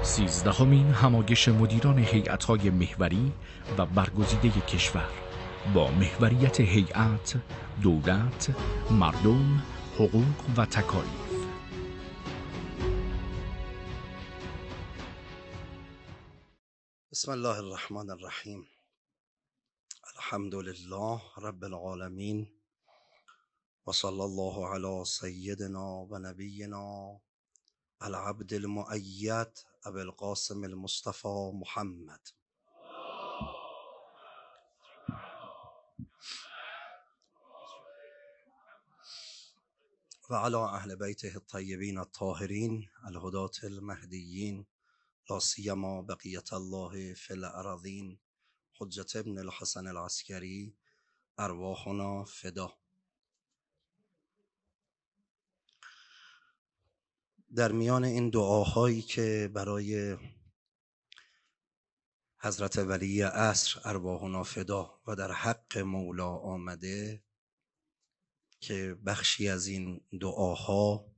13مین همایش مدیران هیئت‌های محوری و برگزیده کشور با محوریت هیئت، دولت، مردم، حقوق و تکالیف. بسم الله الرحمن الرحیم. الحمد لله رب العالمین و صلی الله علی سیدنا و نبینا العبد المؤید ابی القاسم المصطفى محمد و علی اهل بیته الطیبین الطاهرین الهداة المهدیین لا سیما بقیة الله فی الارضین حجة ابن الحسن العسکری ارواحنا فدا. در میان این دعاهایی که برای حضرت ولی عصر ارواحنا فدا و در حق مولا آمده که بخشی از این دعاها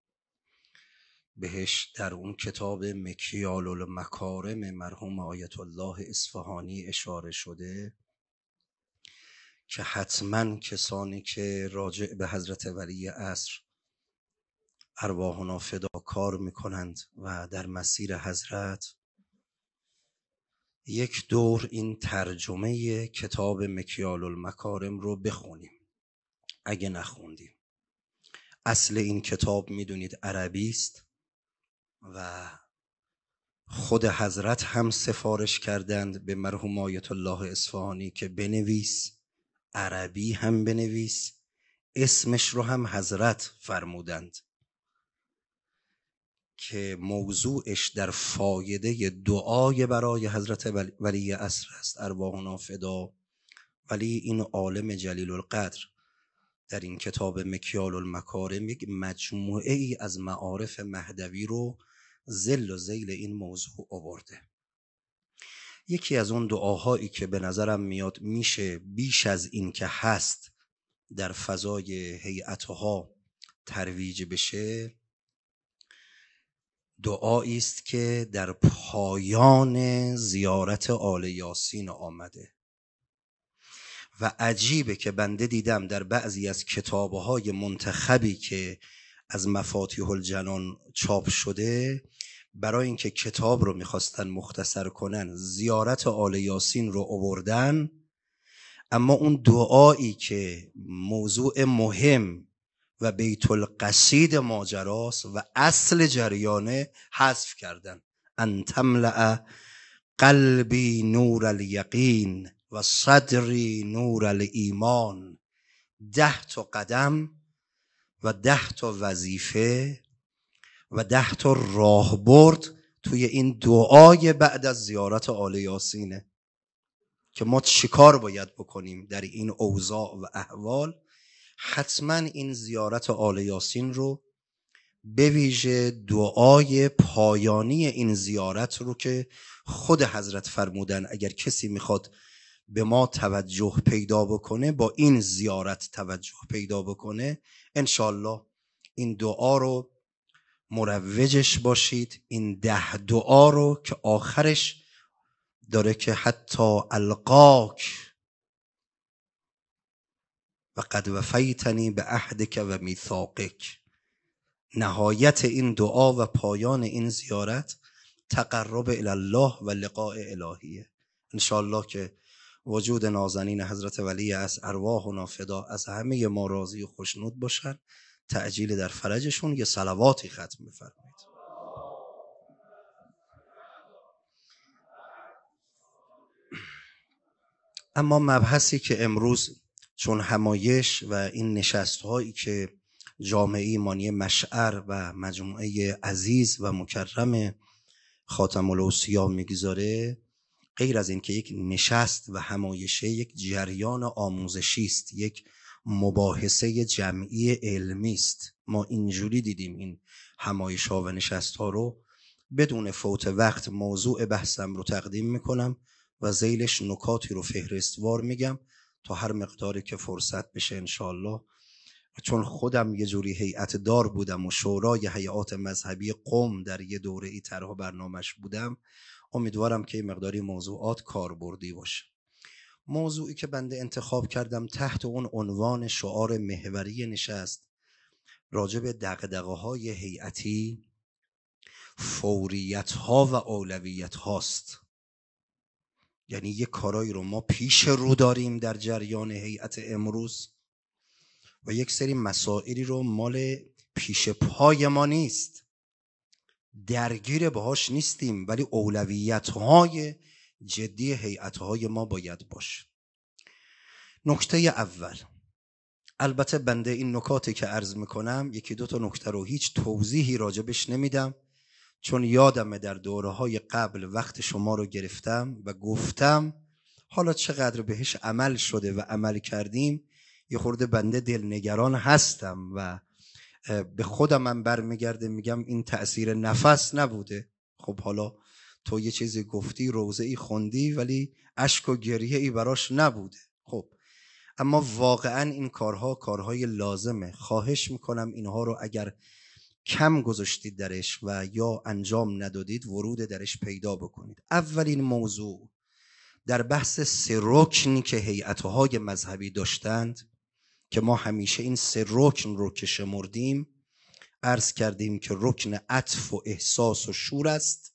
بهش در اون کتاب مکیال المکارم مرحوم آیت الله اصفهانی اشاره شده که حتما کسانی که راجع به حضرت ولی عصر ارواحنا فدا کار میکنند و در مسیر حضرت یک دور این ترجمه کتاب مکیال المکارم رو بخونیم اگه نخوندیم. اصل این کتاب میدونید عربی است و خود حضرت هم سفارش کردند به مرحوم آیت الله اصفهانی که بنویس، عربی هم بنویس، اسمش رو هم حضرت فرمودند که موضوعش در فایده دعای برای حضرت ولی عصر است ارواحنا فدا. ولی این عالم جلیل القدر در این کتاب مکیال المکارم یک مجموعه ای از معارف مهدوی رو ذل و ذیل این موضوع آورده. یکی از اون دعاهایی که به نظرم میاد میشه بیش از این که هست در فضای هیئتها ترویج بشه، دعایی است که در پایان زیارت آل یاسین آمده و عجیبه که بنده دیدم در بعضی از کتابهای منتخبی که از مفاتیح الجنان چاپ شده، برای اینکه کتاب رو میخواستن مختصر کنن زیارت آل یاسین رو آوردن، اما اون دعایی که موضوع مهم و بیت القصید ماجراست و اصل جریانه حذف کردن. ان تملأ قلبی نور الیقین و صدری نور الایمان. 10 تا قدم و 10 تا وظیفه و 10 تا راهبرد توی این دعای بعد از زیارت آل یاسینه که ما چیکار باید بکنیم در این اوضاع و احوال. حتما این زیارت آل یاسین رو به ویژه دعای پایانی این زیارت رو که خود حضرت فرمودن اگر کسی میخواد به ما توجه پیدا بکنه با این زیارت توجه پیدا بکنه، انشالله این دعا رو مروجش باشید. این 10 دعا رو که آخرش داره که حتی القاک و قد وفیتنی به عهدک و میثاقک. نهایت این دعا و پایان این زیارت تقرب الی الله و لقاء الهیه. انشالله که وجود نازنین حضرت ولی عصر ارواحنا فدا از همه ما راضی و خوشنود باشن. تعجیل در فرجشون. یه صلواتی ختم بفرمایید. اما مبحثی که امروز چون همایش و این نشست هایی که جامعه ایمانی مشعر و مجموعه عزیز و مکرم خاتم الاوصیا میگذاره، غیر از این که یک نشست و همایشه یک جریان آموزشی است، یک مباحثه جمعی علمی است. ما اینجوری دیدیم این همایش ها و نشست ها رو. بدون فوت وقت موضوع بحثم رو تقدیم میکنم و ذیلش نکاتی رو فهرستوار میگم تا هر مقداری که فرصت بشه انشالله چون خودم یه جوری هیئت دار بودم و شورای هیئات مذهبی قم در یه دوره ای طرح برنامه‌اش بودم، امیدوارم که این مقداری موضوعات کاربردی باشه. موضوعی که بنده انتخاب کردم تحت اون عنوان شعار محوری نشست راجع به دغدغه‌های هیئتی، فوریت‌ها و اولویت‌هاست. یعنی یه کارایی رو ما پیش رو داریم در جریان هیئت امروز و یک سری مسائلی رو مال پیش پای ما نیست، درگیر باهاش نیستیم، ولی اولویت‌های جدی هیئت‌های ما باید باشه. نکته اول، البته بنده این نکاتی که عرض میکنم یکی دو تا نکته رو هیچ توضیحی راجبش نمیدم، چون یادمه در دوره‌های قبل وقت شما رو گرفتم و گفتم حالا چقدر بهش عمل شده و عمل کردیم یه خورده بنده دلنگران هستم و به خودم من برمیگرده میگم این تأثیر نفس نبوده. خب حالا تو یه چیزی گفتی، روزه‌ای خوندی، ولی اشک و گریه ای براش نبوده. خب اما واقعا این کارها کارهای لازمه. خواهش میکنم اینها رو اگر کم گذاشتید درش و یا انجام ندادید ورود درش پیدا بکنید. اولین موضوع در بحث 3 رکنی که هیئت‌های مذهبی داشتند که ما همیشه این 3 رکن رو که شمردیم عرض کردیم که رکن عطف و احساس و شور است،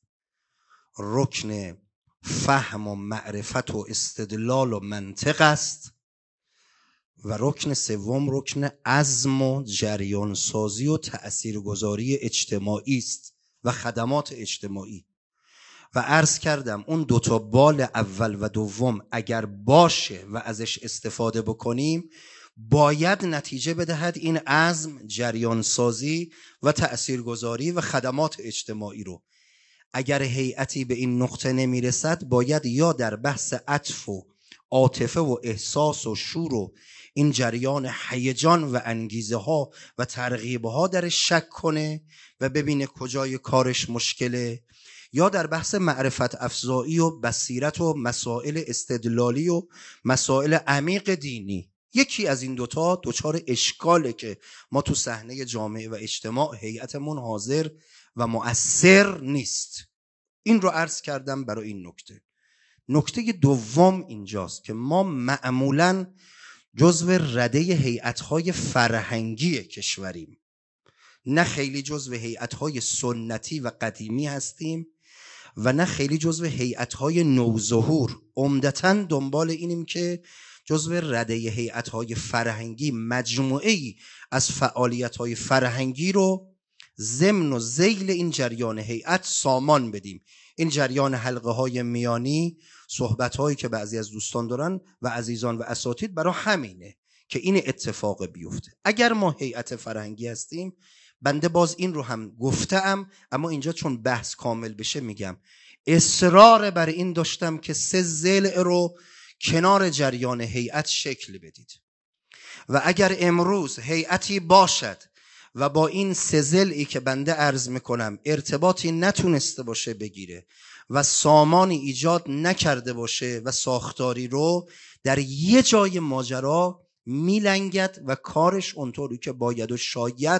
رکن فهم و معرفت و استدلال و منطق است و رکن سوم رکن عزم و جریان سازی و تأثیرگذاری اجتماعی است و خدمات اجتماعی. و عرض کردم اون 2 تا بال اول و دوم اگر باشه و ازش استفاده بکنیم باید نتیجه بدهد این عزم، جریان سازی و تأثیرگذاری و خدمات اجتماعی رو. اگر هیئتی به این نقطه نمیرسد باید یا در بحث عطف و عاطفه و احساس و شور و این جریان هیجان و انگیزه ها و ترغیب ها درش شک کنه و ببینه کجای کارش مشکله، یا در بحث معرفت افزایی و بصیرت و مسائل استدلالی و مسائل عمیق دینی. یکی از این 2 تا دچار اشکاله که ما تو صحنه جامعه و اجتماع هیئتمون حاضر و مؤثر نیست. این رو عرض کردم برای این نکته. نکته دوم اینجاست که ما معمولاً جزو رده هیئت‌های فرهنگی کشوریم، نه خیلی جزو هیئت‌های سنتی و قدیمی هستیم و نه خیلی جزو هیئت‌های نوظهور. عمدتاً دنبال اینیم که جزو رده هیئت‌های فرهنگی مجموعه‌ای از فعالیت‌های فرهنگی رو ضمن و ذیل این جریان هیئت سامان بدیم. این جریان حلقه‌های میانی، صحبت‌هایی که بعضی از دوستان دارن و عزیزان و اساتید برای همینه که این اتفاق بیفته. اگر ما هیئت فرهنگی هستیم، بنده باز این رو هم گفتم اما اینجا چون بحث کامل بشه میگم، اصرار بر این داشتم که 3 ضلع رو کنار جریان هیئت شکل بدید و اگر امروز هیئتی باشد و با این 3 ضلعی که بنده عرض میکنم ارتباطی نتونسته باشه بگیره و سامانی ایجاد نکرده باشه و ساختاری رو در یه جای ماجرا میلنگد و کارش اونطوری که باید و شاید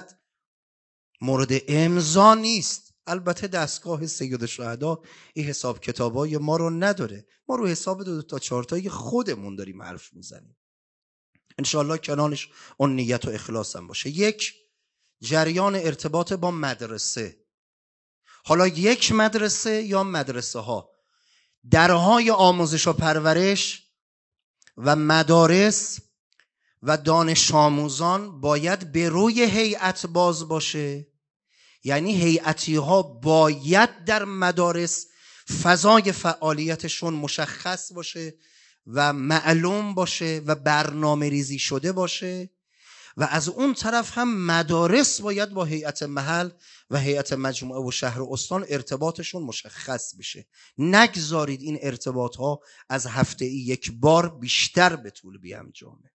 مورد امضا نیست. البته دستگاه سید الشهدا این حساب کتابای ما رو نداره، ما رو حساب 2 تا 4 تایی خودمون داریم حرف میزنیم. انشاءالله کنارش اون نیت و اخلاص هم باشه. 1 جریان ارتباط با مدرسه، حالا یک مدرسه یا مدرسه ها، درهای آموزش و پرورش و مدارس و دانش آموزان باید به روی هیئت باز باشه. یعنی هیئتی ها باید در مدارس فضای فعالیتشون مشخص باشه و معلوم باشه و برنامه ریزی شده باشه و از اون طرف هم مدارس باید با هیئت محل و هیئت مجموعه و شهر و استان ارتباطشون مشخص بشه. نگذارید این ارتباط ها از هفته یک بار بیشتر به طول بیانجامه.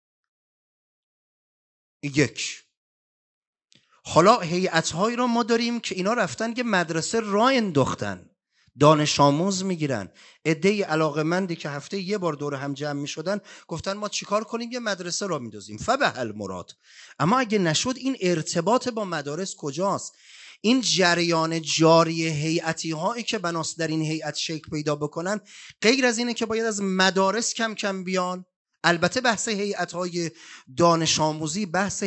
1. حالا هیئت هایی را ما داریم که اینا رفتن که مدرسه راه انداختن، دانش آموز میگیرن. عده‌ای علاقه‌مندی که هفته یه بار دور هم جمع میشدن گفتن ما چیکار کنیم؟ یه مدرسه را میندازیم. فبحل مراد. اما اگه نشد این ارتباط با مدارس کجاست؟ این جریان جاری هیئتی هایی که بناس در این هیئت شکل پیدا بکنن غیر از اینه که باید از مدارس کم کم بیان. البته بحث هیئت های دانش آموزی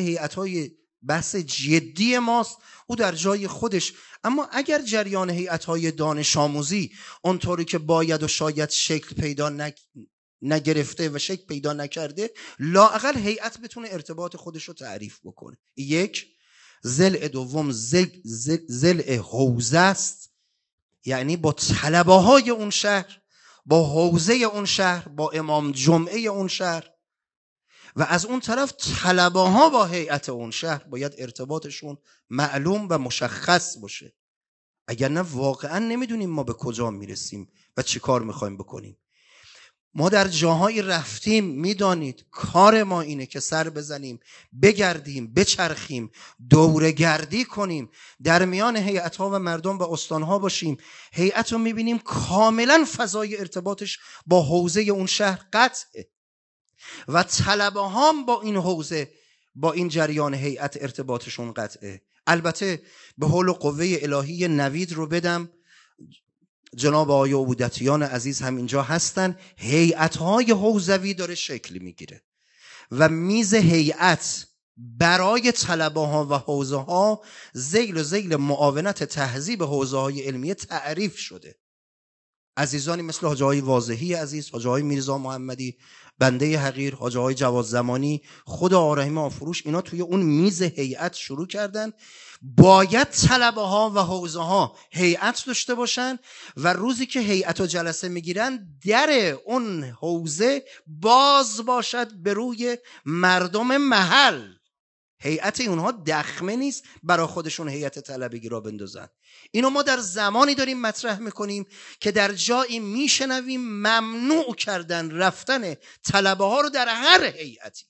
بحث جدی ماست، او در جای خودش. اما اگر جریان هیئت‌های دانش آموزی اونطوری که باید و شاید شکل پیدا نگرفته و شکل پیدا نکرده، لااقل هیئت بتونه ارتباط خودش رو تعریف بکنه. یک. ضلع دوم ضلع حوزه است، یعنی با طلبه های اون شهر، با حوزه اون شهر، با امام جمعه اون شهر، و از اون طرف طلبه ها با هیئت اون شهر باید ارتباطشون معلوم و مشخص باشه. اگر نه واقعا نمیدونیم ما به کجا میرسیم و چی کار میخوایم بکنیم. ما در جاهایی رفتیم، میدانید کار ما اینه که سر بزنیم، بگردیم، بچرخیم، دوره‌گردی کنیم، در میان هیئت‌ها و مردم و استان‌ها باشیم. هیئت رو میبینیم کاملا فضای ارتباطش با حوزه اون شهر قطعه و طلبه هم با این حوزه، با این جریان هیئت ارتباطشون قطعه. البته به حول و قوه الهی نوید رو بدم، جناب آقای عبودتیان عزیز هم اینجا هستن، هیئت‌های حوزوی داره شکل میگیره و میز هیئت برای طلبه ها و حوزه ها ذیل معاونت تهذیب حوزه های علمیه تعریف شده. عزیزانی مثل حاجی های واضحی عزیز، حاجی های میرزا محمدی بنده حقیر، حاجی های جواز زمانی، خود آرحیم آفروش، اینا توی اون میز هیئت شروع کردن. باید طلبه ها و حوزه ها هیئت داشته باشن و روزی که هیئت و جلسه میگیرن در اون حوزه باز باشد به روی مردم محل. هیئت اونها دخمه نیست برای خودشون هیئت طلبگی را بندازن. اینو ما در زمانی داریم مطرح میکنیم که در جایی میشنویم ممنوع کردن رفتن طلبه ها رو در هر هیئتی،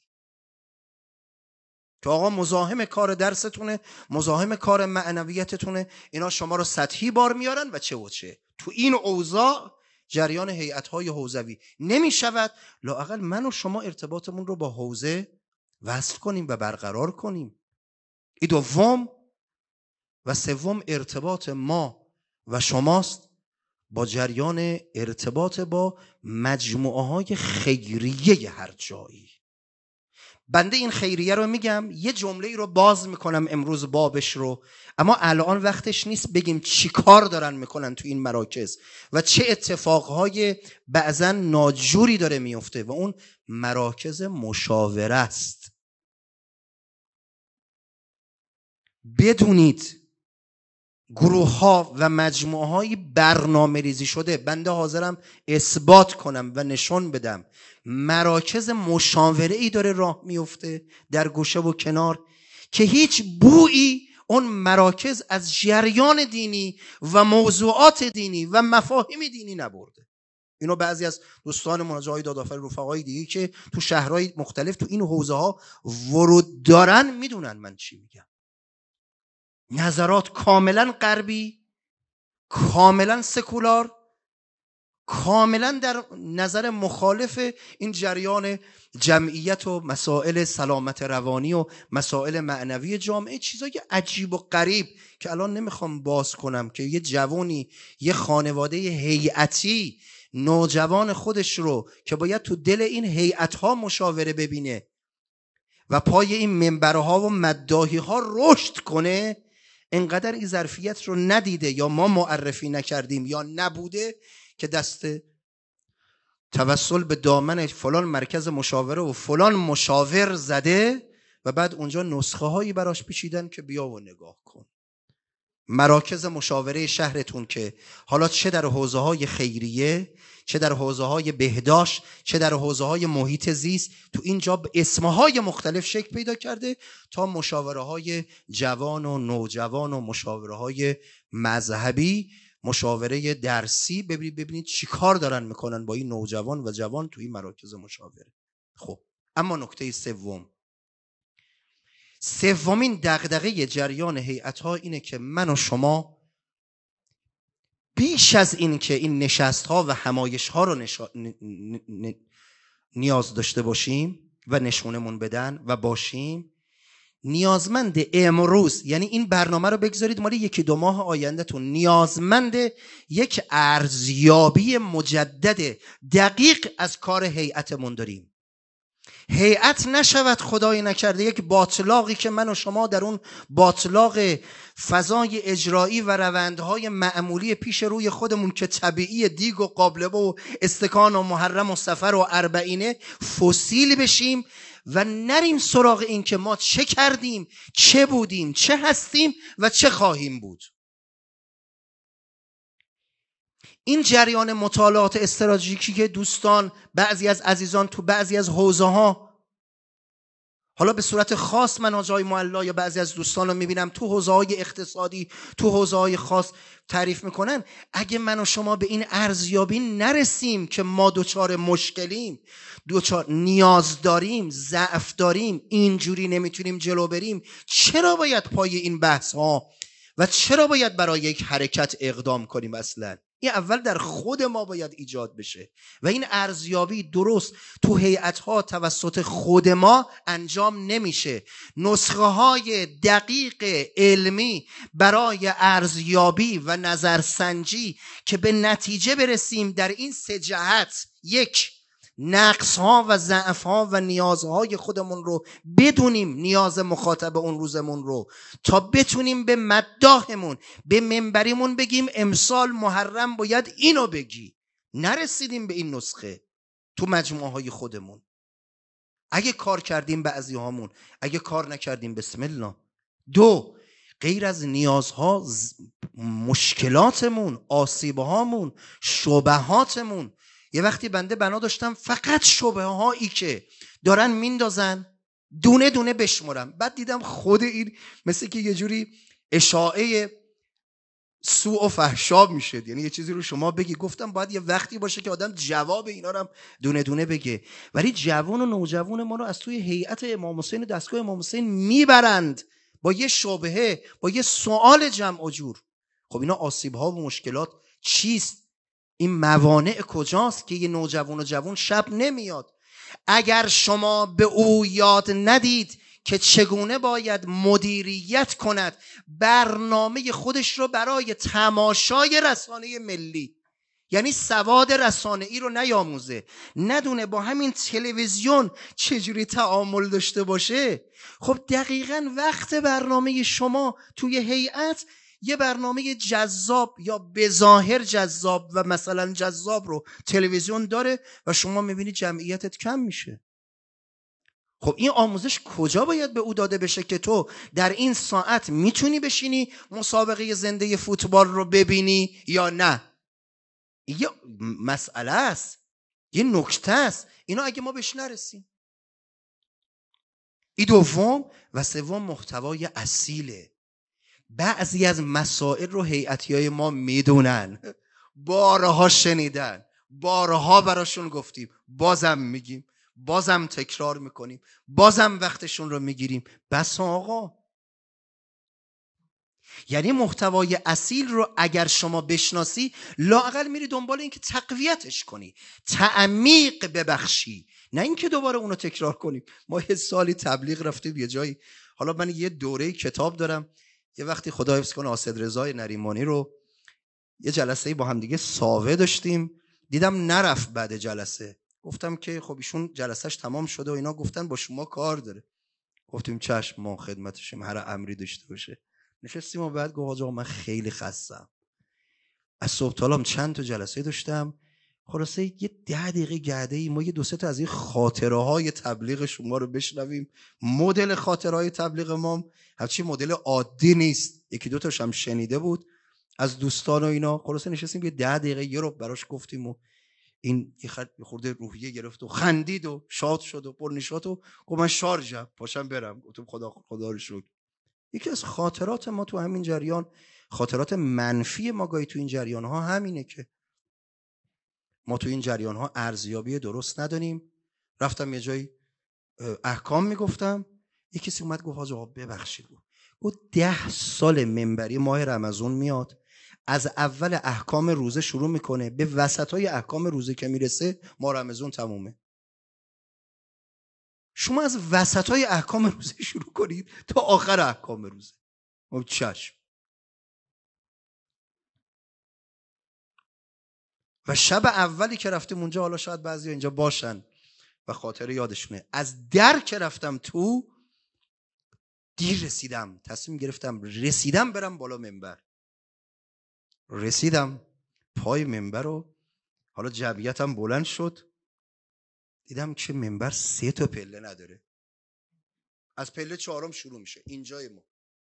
که آقا مزاحم کار درستونه، مزاحم کار معنویتتونه، اینا شما رو سطحی بار میارن و چه و چه. تو این اوضاع جریان هیئت‌های حوزوی نمیشود. لااقل من و شما ارتباطمون رو با حوزه وصل کنیم و برقرار کنیم. این دوم. و سوم ارتباط ما و شماست با جریان ارتباط با مجموعه های خیریه هر جایی. بنده این خیریه رو میگم، یه جمله رو باز میکنم امروز بابش رو، اما الان وقتش نیست بگیم چی کار دارن میکنن تو این مراکز و چه اتفاقهای بعضا ناجوری داره میفته، و اون مراکز مشاوره است. بدونید گروه ها و مجموعه های برنامه ریزی شده، بنده حاضرم اثبات کنم و نشون بدم، مراکز مشاوره ای داره راه میفته در گوشه و کنار که هیچ بویی اون مراکز از جریان دینی و موضوعات دینی و مفاهیم دینی نبرده. اینو بعضی از دوستان مناجای دادافر رفقای دیگه که تو شهرهای مختلف تو این حوزه ها ورود دارن میدونن من چی میگم. نظرات کاملا غربی، کاملا سکولار، کاملا در نظر مخالف این جریان جمعیت و مسائل سلامت روانی و مسائل معنوی جامعه، چیزای عجیب و غریب که الان نمیخوام باز کنم، که یه جوانی، یه خانواده هیئتی نوجوان خودش رو که باید تو دل این هیئت‌ها مشاوره ببینه و پای این منبرها و مداحی‌ها رشد کنه، انقدر این ظرفیت رو ندیده یا ما معرفی نکردیم یا نبوده که دست توسل به دامن فلان مرکز مشاوره و فلان مشاور زده و بعد اونجا نسخه هایی براش پیچیدن که بیا و نگاه کن. مراکز مشاوره شهرتون که حالا چه در حوزه های خیریه، چه در حوزه های بهداشت، چه در حوزه های محیط زیست، تو اینجا اسمهای مختلف شکل پیدا کرده، تا مشاوره های جوان و نوجوان و مشاوره های مذهبی، مشاوره درسی. ببینید چی کار دارن میکنن با این نوجوان و جوان تو این مراکز مشاوره. خب اما نکته سومین دغدغه جریان هیئت‌ها اینه که من و شما بیش از این که این نشست ها و همایش ها رو نیاز داشته باشیم و نشونمون بدن و باشیم، نیازمند امروز، یعنی این برنامه رو بگذارید مال 1-2 ماه آیندهتون، نیازمند یک ارزیابی مجدد دقیق از کار هیئتمون داریم. هیئت نشود خدای نکرده یک باطلاقی که من و شما در اون باطلاق فضای اجرایی و روندهای معمولی پیش روی خودمون که طبیعی دیگ و قابلمه و استکان و محرم و سفر و اربعینه فسیل بشیم و نریم سراغ این که ما چه کردیم، چه بودیم، چه هستیم و چه خواهیم بود. این جریان مطالعات استراتژیکی که دوستان، بعضی از عزیزان تو بعضی از حوزه ها، حالا به صورت خاص من آجای معلا یا بعضی از دوستان رو میبینم تو حوزه های اقتصادی، تو حوزه های خاص تعریف میکنن، اگه من و شما به این ارزیابی نرسیم که ما دوچار مشکلیم، دوچار نیاز داریم، ضعف داریم، اینجوری نمیتونیم جلو بریم، چرا باید پای این بحث ها و چرا باید برای یک حرکت اقدام کنیم؟ اصلا این اول در خود ما باید ایجاد بشه و این ارزیابی درست تو هیئت‌ها توسط خود ما انجام نمیشه. نسخه های دقیق علمی برای ارزیابی و نظرسنجی که به نتیجه برسیم در این 3 جهت: 1، نقص ها و ضعف ها و نیازهای خودمون رو بدونیم، نیاز مخاطب اون روزمون رو، تا بتونیم به مداحمون، به منبریمون بگیم امسال محرم باید اینو بگی. نرسیدیم به این نسخه تو مجموعه های خودمون. اگه کار کردیم بعضی هامون، اگه کار نکردیم بسم الله. 2، غیر از نیازها، مشکلاتمون، آسیبهامون، شبهاتمون. یه وقتی بنده بنا داشتم فقط شبهه هایی که دارن میندازن دونه دونه بشمرم، بعد دیدم خود این مثل که یه جوری اشاعه سوء و فحشا میشه، یعنی یه چیزی رو شما بگی. گفتم باید یه وقتی باشه که آدم جواب اینا رو هم دونه دونه بگه. ولی جوان و نوجوان ما رو از توی هیئت امام حسین، دستگاه امام حسین میبرند با یه شبهه، با یه سوال جمع و جور. خب اینا آسیب ها و مشکلات چیست؟ این موانع کجاست که یه نوجوان و جوان شب نمیاد؟ اگر شما به او یاد ندید که چگونه باید مدیریت کند برنامه خودش رو برای تماشای رسانه ملی، یعنی سواد رسانه‌ای رو نیاموزه، ندونه با همین تلویزیون چجوری تعامل داشته باشه، خب دقیقاً وقت برنامه شما توی هیئت یه برنامه جذاب یا بظاهر جذاب و مثلا جذاب رو تلویزیون داره و شما میبینی جمعیتت کم میشه. خب این آموزش کجا باید به او داده بشه که تو در این ساعت میتونی بشینی مسابقه زنده فوتبال رو ببینی یا نه؟ یه مسئله است، یه نکته است. اینا اگه ما بهش نرسیم. این دوم. و سوم محتوای اصیله. بعضی از مسائل رو هیئتیای ما میدونن، بارها شنیدن، بارها براشون گفتیم، بازم میگیم، بازم تکرار میکنیم، بازم وقتشون رو میگیریم. بس آقا، یعنی محتوای اصیل رو اگر شما بشناسی لااقل میری دنبال این که تقویتش کنی، تعمیق ببخشی، نه اینکه دوباره اونو تکرار کنیم. ما یه سالی تبلیغ رفتیم یه جایی، حالا من یه دوره کتاب دارم، یه وقتی خدا حفظ کنه آسد رضای نریمانی رو یه جلسه با هم دیگه ساوه داشتیم، دیدم نرفت. بعد جلسه گفتم که خب ایشون جلسهش تمام شده و اینا، گفتن با شما کار داره. گفتیم چشم، ما خدمتشیم، هر امری داشته باشه. نشستیم و بعد گفت آقا من خیلی خستم، از صبح تا الان چند تا جلسه داشتم، خلاصه یه 10 دقیقه گرده‌ای ما یه 2-3 تا از این خاطره های تبلیغ شما رو بشنویم. مدل خاطره های تبلیغ ما هرچی مدل عادی نیست، 1-2 تاش هم شنیده بود از دوستان و اینا. خلاصه نشستیم یه 10 دقیقه یه رو براش گفتیم و این یه خورده روحیه گرفت و خندید و شاد شد و پرنشاط و گفت من شارژم پاشم برم. گفتم خدا رو شکر. یکی از خاطرات ما تو همین جریان، خاطرات منفی ما گاهی تو این جریان ها همینه که ما تو این جریان ها ارزیابی درست نداریم. رفتم یه جایی احکام میگفتم، یکی کسی اومد گفت آقا ببخشید، گفت 10 سال منبری ماه رمضان میاد از اول احکام روزه شروع میکنه، به وسطای احکام روزه که میرسه ما رمضان تمومه. شما از وسطای احکام روزه شروع کنید تا آخر احکام روزه. چشم. و شب اولی که رفتیم اونجا، حالا شاید بعضی اینجا باشن و خاطر یادشونه، از در که رفتم تو دیر رسیدم، تصمیم گرفتم رسیدم برم بالا منبر. رسیدم پای منبر رو، حالا جمعیتم بلند شد، دیدم که منبر 3 تا پله نداره. از پله 4م شروع میشه، اینجای ما.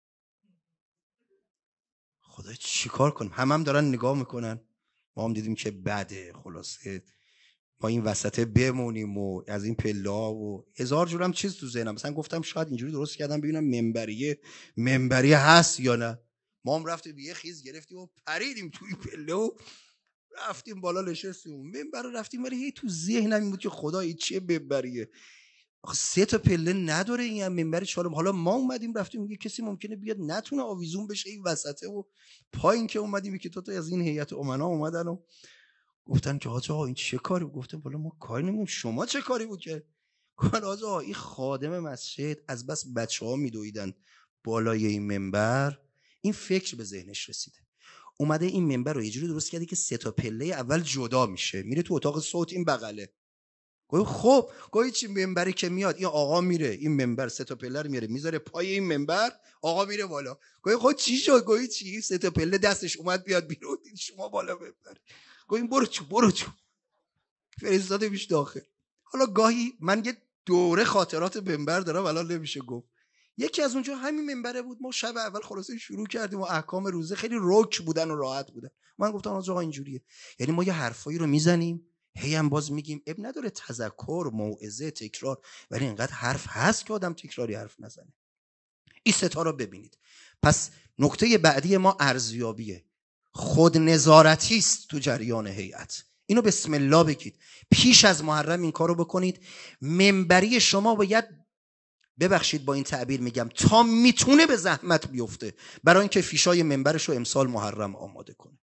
خدا چی کار کنیم؟ هم دارن نگاه میکنن، ما هم دیدیم که بده، خلاصه ما این وسطه بمونیم و از این پلا و هزار جورم چیز تو ذهنم. مثلا گفتم شاید اینجوری درست کردم ببینم منبری هست یا نه. ما هم رفتیم یه خیز گرفتیم و پریدیم توی پله و رفتیم بالا نشستیم. منبر رفتیم، ولی هی تو ذهنم این بود که خدا این چه منبریه؟ 3 تا پله نداره این منبر چالم. حالا ما اومدیم رفتیم، میگه کسی ممکنه بیاد نتونه آویزون بشه این وسطه و پایین که اومدیم که تو از این هیئت امنا اومدن و گفتن که حاج آقا این چه کاری بود؟ گفتم والا ما کاری نمی‌کنیم، شما چه کاری بود که؟ گفتن حاج آقا این خادم مسجد از بس بچه‌ها میدویدن بالای این منبر، این فکر به ذهنش رسیده، اومده این منبر رو یه جوری درست کرده که 3 تا پله اول جدا میشه، میره تو اتاق صوت این بغله. گفت خب گویی چی منبری که میاد این آقا میره این منبر 3 تا پله رو میاره میذاره پای این منبر، آقا میره بالا. گویی خب چی شد؟ گویی چی 3 تا پله دستش اومد بیاد بیرون، شما بالا منبر. گویی برو چون فرستاده میش داخل. حالا گاهی من یه دوره خاطرات منبر دارم الان نمیشه گفت. یکی از اونجا همین منبره بود. ما شب اول خلاصه شروع کردیم و احکام روزه خیلی رک بودن و راحت بودن. من گفتم آقا اینجوریه، یعنی ما یه حرفایی رو میزنیم هی هم باز میگیم، اب نداره تذکر، موعظه، تکرار، ولی اینقدر حرف هست که آدم تکراری حرف نزنه. این 3 تا رو ببینید. پس نکته بعدی ما ارزیابیه، خود نظارتی است تو جریان هیئت. اینو بسم الله بگید، پیش از محرم این کارو بکنید. منبری شما باید، ببخشید با این تعبیر میگم، تا میتونه به زحمت بیفته برای اینکه فیشای منبرش رو امسال محرم آماده کنه.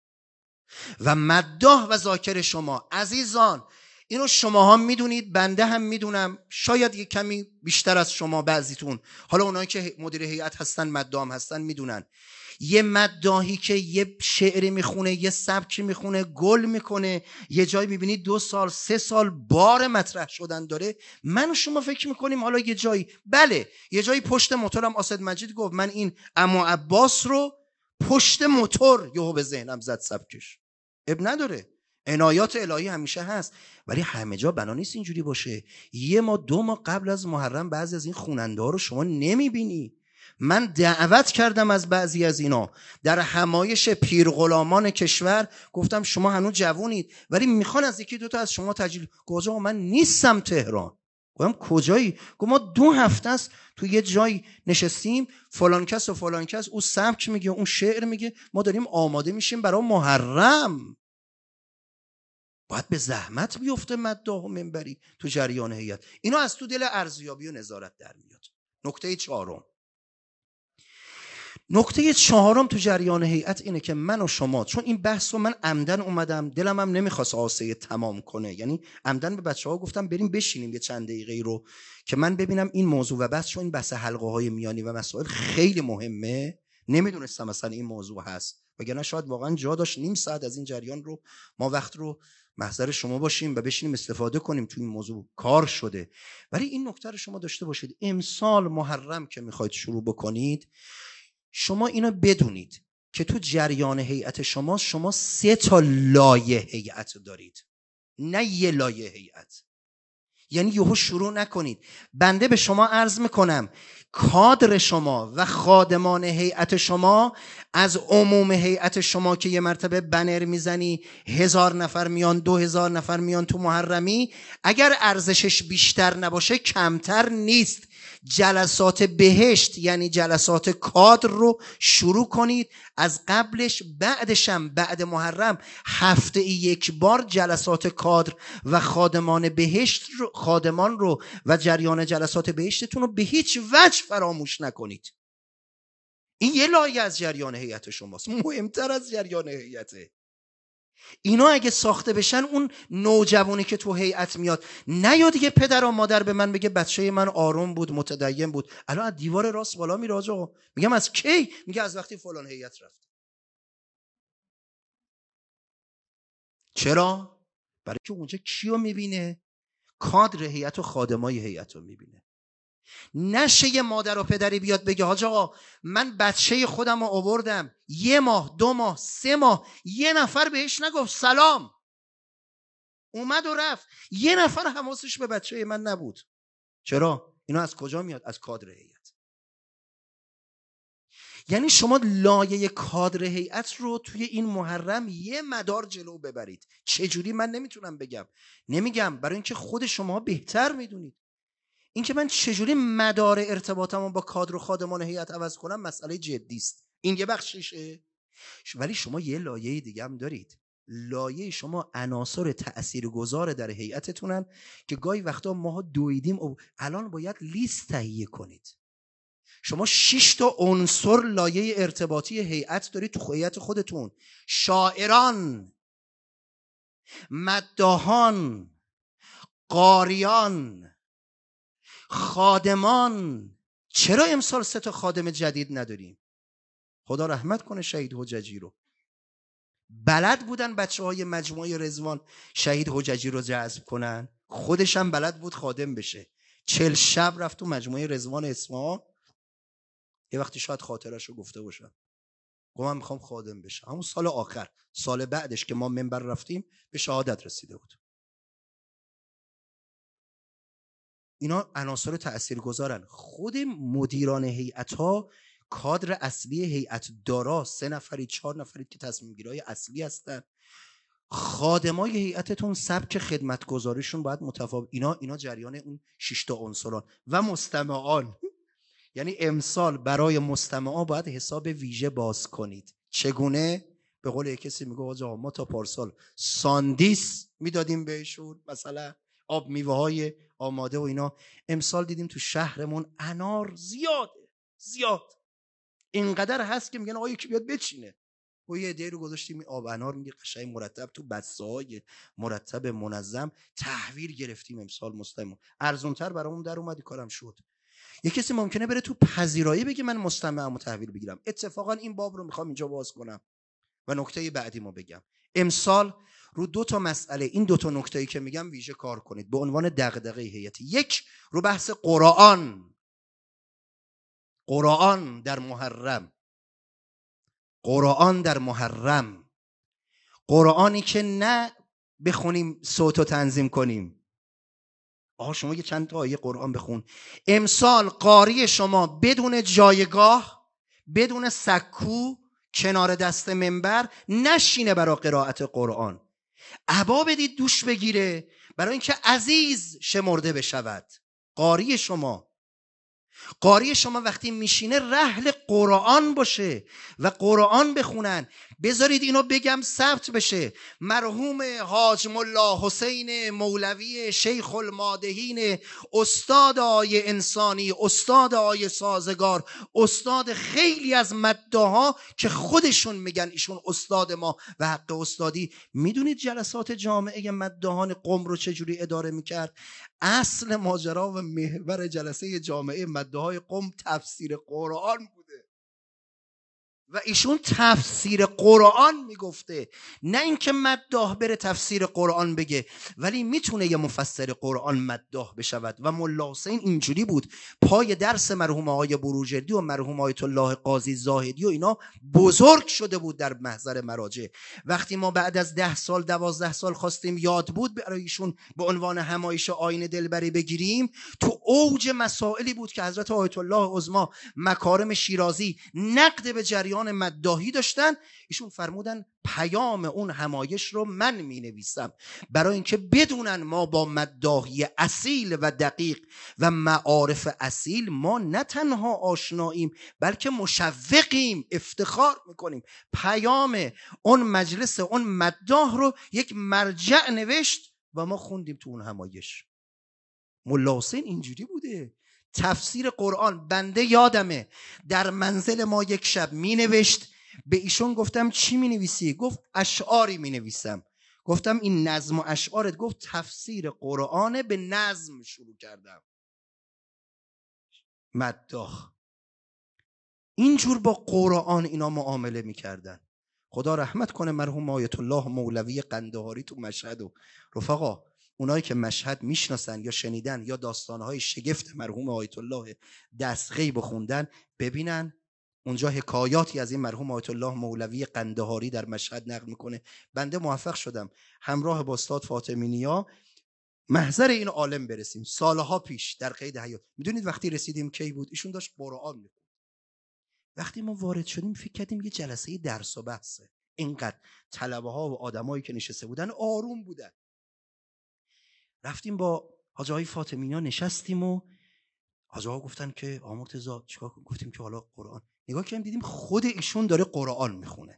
و مداح و ذاکر شما عزیزان، اینو شماها میدونید، بنده هم میدونم، شاید یک کمی بیشتر از شما بعضیتون، حالا اونایی که مدیر هیئت هستن مداح هستن میدونن، یه مداحی که یه شعری میخونه، یه سبکی میخونه، گل میکنه، یه جایی میبینید 2 سال 3 سال بار مطرح شدن داره. من و شما فکر میکنیم حالا یه جایی، بله یه جایی پشت موتورم اسد مجید گفت من این عمو عباس رو پشت موتور یهو به ذهنم زد سبکش. اب نداره، عنایات الهی همیشه هست، ولی همه جا بنا نیست اینجوری باشه. 1 ماه 2 ماه قبل از محرم بعضی از این خواننده ها رو شما نمیبینی. من دعوت کردم از بعضی از اینا در همایش پیرغلامان کشور، گفتم شما هنوز جوونید ولی میخوان از 1-2 تا از شما تجلیل. گفتم من نیستم تهران. گفتم کجایی؟ گفت ما 2 هفته است تو یه جایی نشستیم، فلان کس و فلان کس، اون سبک میگه، اون شعر میگه، ما داریم آماده میشیم برای محرم. باید به زحمت بیفته مداح و منبری تو جریان هیئت. اینو از تو دل ارزیابی و نظارت در میاد. نکته چهارم تو جریان هیئت اینه که من و شما، چون این بحث رو من عمدن اومدم، دلم هم نمیخواست آسه تمام کنه، یعنی عمدن به بچه‌ها گفتم بریم بشینیم یه چند دقیقه رو که من ببینم این موضوع و بحث، چون این بحث حلقه های میانی و مسائل خیلی مهمه، نمیدونستم مثلا این موضوع هست، وگرنه شاید واقعا جا داشت نیم ساعت از این جریان رو ما وقت رو محضر شما باشیم و بشینیم استفاده کنیم تو این موضوع کار شده. ولی این نکته رو شما داشته باشید، امسال محرم که میخواید شروع بکنید، شما اینو بدونید که تو جریان هیئت شما 3 تا لایه هیئت دارید، نه یه لایه هیئت. یعنی یهو شروع نکنید. بنده به شما عرض میکنم کادر شما و خادمان هیئت شما از عموم هیئت شما که یه مرتبه بنر میزنی 1000 نفر میان، 2000 نفر میان تو محرمی، اگر ارزشش بیشتر نباشه کمتر نیست. جلسات بهشت یعنی جلسات کادر رو شروع کنید. از قبلش بعدشم بعد محرم هفته 1 بار جلسات کادر و خادمان بهشت رو، خادمان رو و جریان جلسات بهشتتون رو به هیچ وجه فراموش نکنید. این یه لایه از جریان هیئت شماست، مهمتر از جریان هیئته. اینا اگه ساخته بشن، اون نوجوانی که تو هیئت میاد نیاد دیگه پدر و مادر به من بگه بچه من آروم بود، متدین بود، الان از دیوار راست بالا میره آقا. میگم از کی؟ میگه از وقتی فلان هیئت رفت. چرا؟ برای که اونجا کیو میبینه؟ کادر هیئت و خادمای هیئت رو میبینه. نشه یه مادر و پدری بیاد بگه حاج آقا من بچه خودم رو آوردم 1 ماه 2 ماه 3 ماه یه نفر بهش نگفت سلام، اومد و رفت، یه نفر حواسش به بچه من نبود. چرا؟ اینا از کجا میاد؟ از کادر هیئت. یعنی شما لایه کادر هیئت رو توی این محرم یه مدار جلو ببرید. چجوری من نمیتونم بگم، نمیگم، برای اینکه خود شما بهتر میدونید. اینکه من چجوری مدار ارتباطمو با کادر و خادمان هیئت عوض کنم مسئله جدی است. این یه بخششه. ولی شما یه لایه دیگه هم دارید. لایه شما عناصر تاثیرگذار در هیئتتونن که گاهی وقتا ماها دویدیم و الان باید لیست تهیه کنید. شما 6 تا عنصر لایه ارتباطی هیئت دارید تو هیئت خودتون: شاعران، مداحان، قاریان، خادمان. چرا امسال 3 تا خادم جدید نداریم؟ خدا رحمت کنه شهید حججی رو. بلد بودن بچه‌های مجموعه رضوان شهید حججی رو جذب کنن، خودش هم بلد بود خادم بشه. 40 شب رفت تو مجموعه رضوان اصفهان. یه وقتی شاید خاطرش رو گفته باشم، گفت من میخوام خادم بشم. همون سال آخر، سال بعدش که ما منبر رفتیم، به شهادت رسیده بود. اینا عناصر تاثیرگذارن. خود مدیران هیئت‌ها کادر اصلی هیئت دارا 3 نفرید 4 نفرید که تصمیم گیرای اصلی هستن. خادمای هیئتتون سبک خدمتگزاریشون باید متفاوت. اینا جریان اون 6 تا عنصران. و مستمعان، یعنی امسال برای مستمعان باید حساب ویژه باز کنید. چگونه؟ به قول کسی میگه آقا ما تا پارسال ساندیس میدادیم بهشون، مثلا آب میوه های آماده و اینا. امسال دیدیم تو شهرمون انار زیاد اینقدر هست که میگن آقا یکی بیاد بچینه. و یه عده رو گذاشتیم آب انار میگه قشنگ مرتب تو بسه‌های مرتب منظم تحویل گرفتیم. امسال مستمع ارزان‌تر برامون در اومد، کارم شد. یه کسی ممکنه بره تو پذیرایی بگه من مستمعمو تحویل بگیرم. اتفاقا این باب رو میخوام اینجا باز کنم و نکته بعدی ما بگم. امسال رو 2 تا مسئله، این 2 تا نکته‌ای که میگم ویژه کار کنید به عنوان دغدغه هیئتی. یک، رو بحث قرآن در محرم. قرآن در محرم، قرآنی که نه بخونیم صوتو تنظیم کنیم. شما یه چند تا آیه قرآن بخون. امسال قاری شما بدون جایگاه، بدون سکو، کنار دست منبر نشینه برای قرائت قرآن. عبا بدید دوش بگیره برای اینکه عزیز شمرده بشود. قاری شما وقتی میشینه رحل قرآن باشه و قرآن بخونن. بذارید اینو بگم ثبت بشه. مرحوم حاج ملا حسین مولوی شیخ المادحین، استاد آیه انسانی، استاد آیه سازگار، استاد خیلی از مداها که خودشون میگن ایشون استاد ما و حق استادی. میدونید جلسات جامعه مداحان قم رو چجوری اداره میکرد؟ اصل ماجرا و محور جلسه جامعه مداحای قم تفسیر قرآن بوده و ایشون تفسیر قرآن میگفته، نه اینکه مداح بره تفسیر قرآن بگه. ولی میتونه یه مفسر قرآن مداح بشود. و ملا حسین اینجوری بود، پای درس مرحوم آقای بروجردی و مرحوم آیت الله قاضی زاهدی و اینا بزرگ شده بود در محضر مراجع. وقتی ما بعد از 10 سال 12 سال خواستیم یاد بود برای ایشون به عنوان همایش آیین دلبری بگیریم، تو اوج مسائلی بود که حضرت آیت الله عظما مکارم شیرازی نقد به جریان مداحی داشتن. ایشون فرمودن پیام اون همایش رو من می نویسم برای اینکه بدونن ما با مداحی اصیل و دقیق و معارف اصیل ما نه تنها آشناییم بلکه مشوقیم، افتخار میکنیم. پیام اون مجلس اون مداح رو یک مرجع نوشت و ما خوندیم تو اون همایش. ملا حسین اینجوری بوده، تفسیر قرآن. بنده یادمه در منزل ما یک شب می نوشت، به ایشون گفتم چی می نویسی؟ گفت اشعاری می نویسم. گفتم این نظم و اشعارت؟ گفت تفسیر قرآن به نظم شروع کردم. مداح. اینجور با قرآن اینا معامله میکردن. خدا رحمت کنه مرحوم آیت الله مولوی قندهاری تو مشهد. و رفقا اونایی که مشهد میشناسن یا شنیدن یا داستانهای شگفت مرحوم آیت الله دستغیب خوندن، ببینن اونجا حکایاتی از این مرحوم آیت الله مولوی قندهاری در مشهد نقل میکنه. بنده موفق شدم همراه با استاد فاطمی نیا محضر این عالم برسیم سالها پیش در قید حیات. میدونید وقتی رسیدیم کی بود؟ ایشون داشت قرآن میخوند. وقتی ما وارد شدیم فکر کردیم یه جلسه درس و بحثه. اینقدر طلبه ها و آدمایی که نشسته بودن آروم بودن. رفتیم با حاجی های فاطمی نیا نشستیم و حاجی ها گفتن که آقا مرتضی چیکار کنیم؟ گفتیم که حالا قرآن. نگاه کردیم دیدیم خود ایشون داره قرآن میخونه.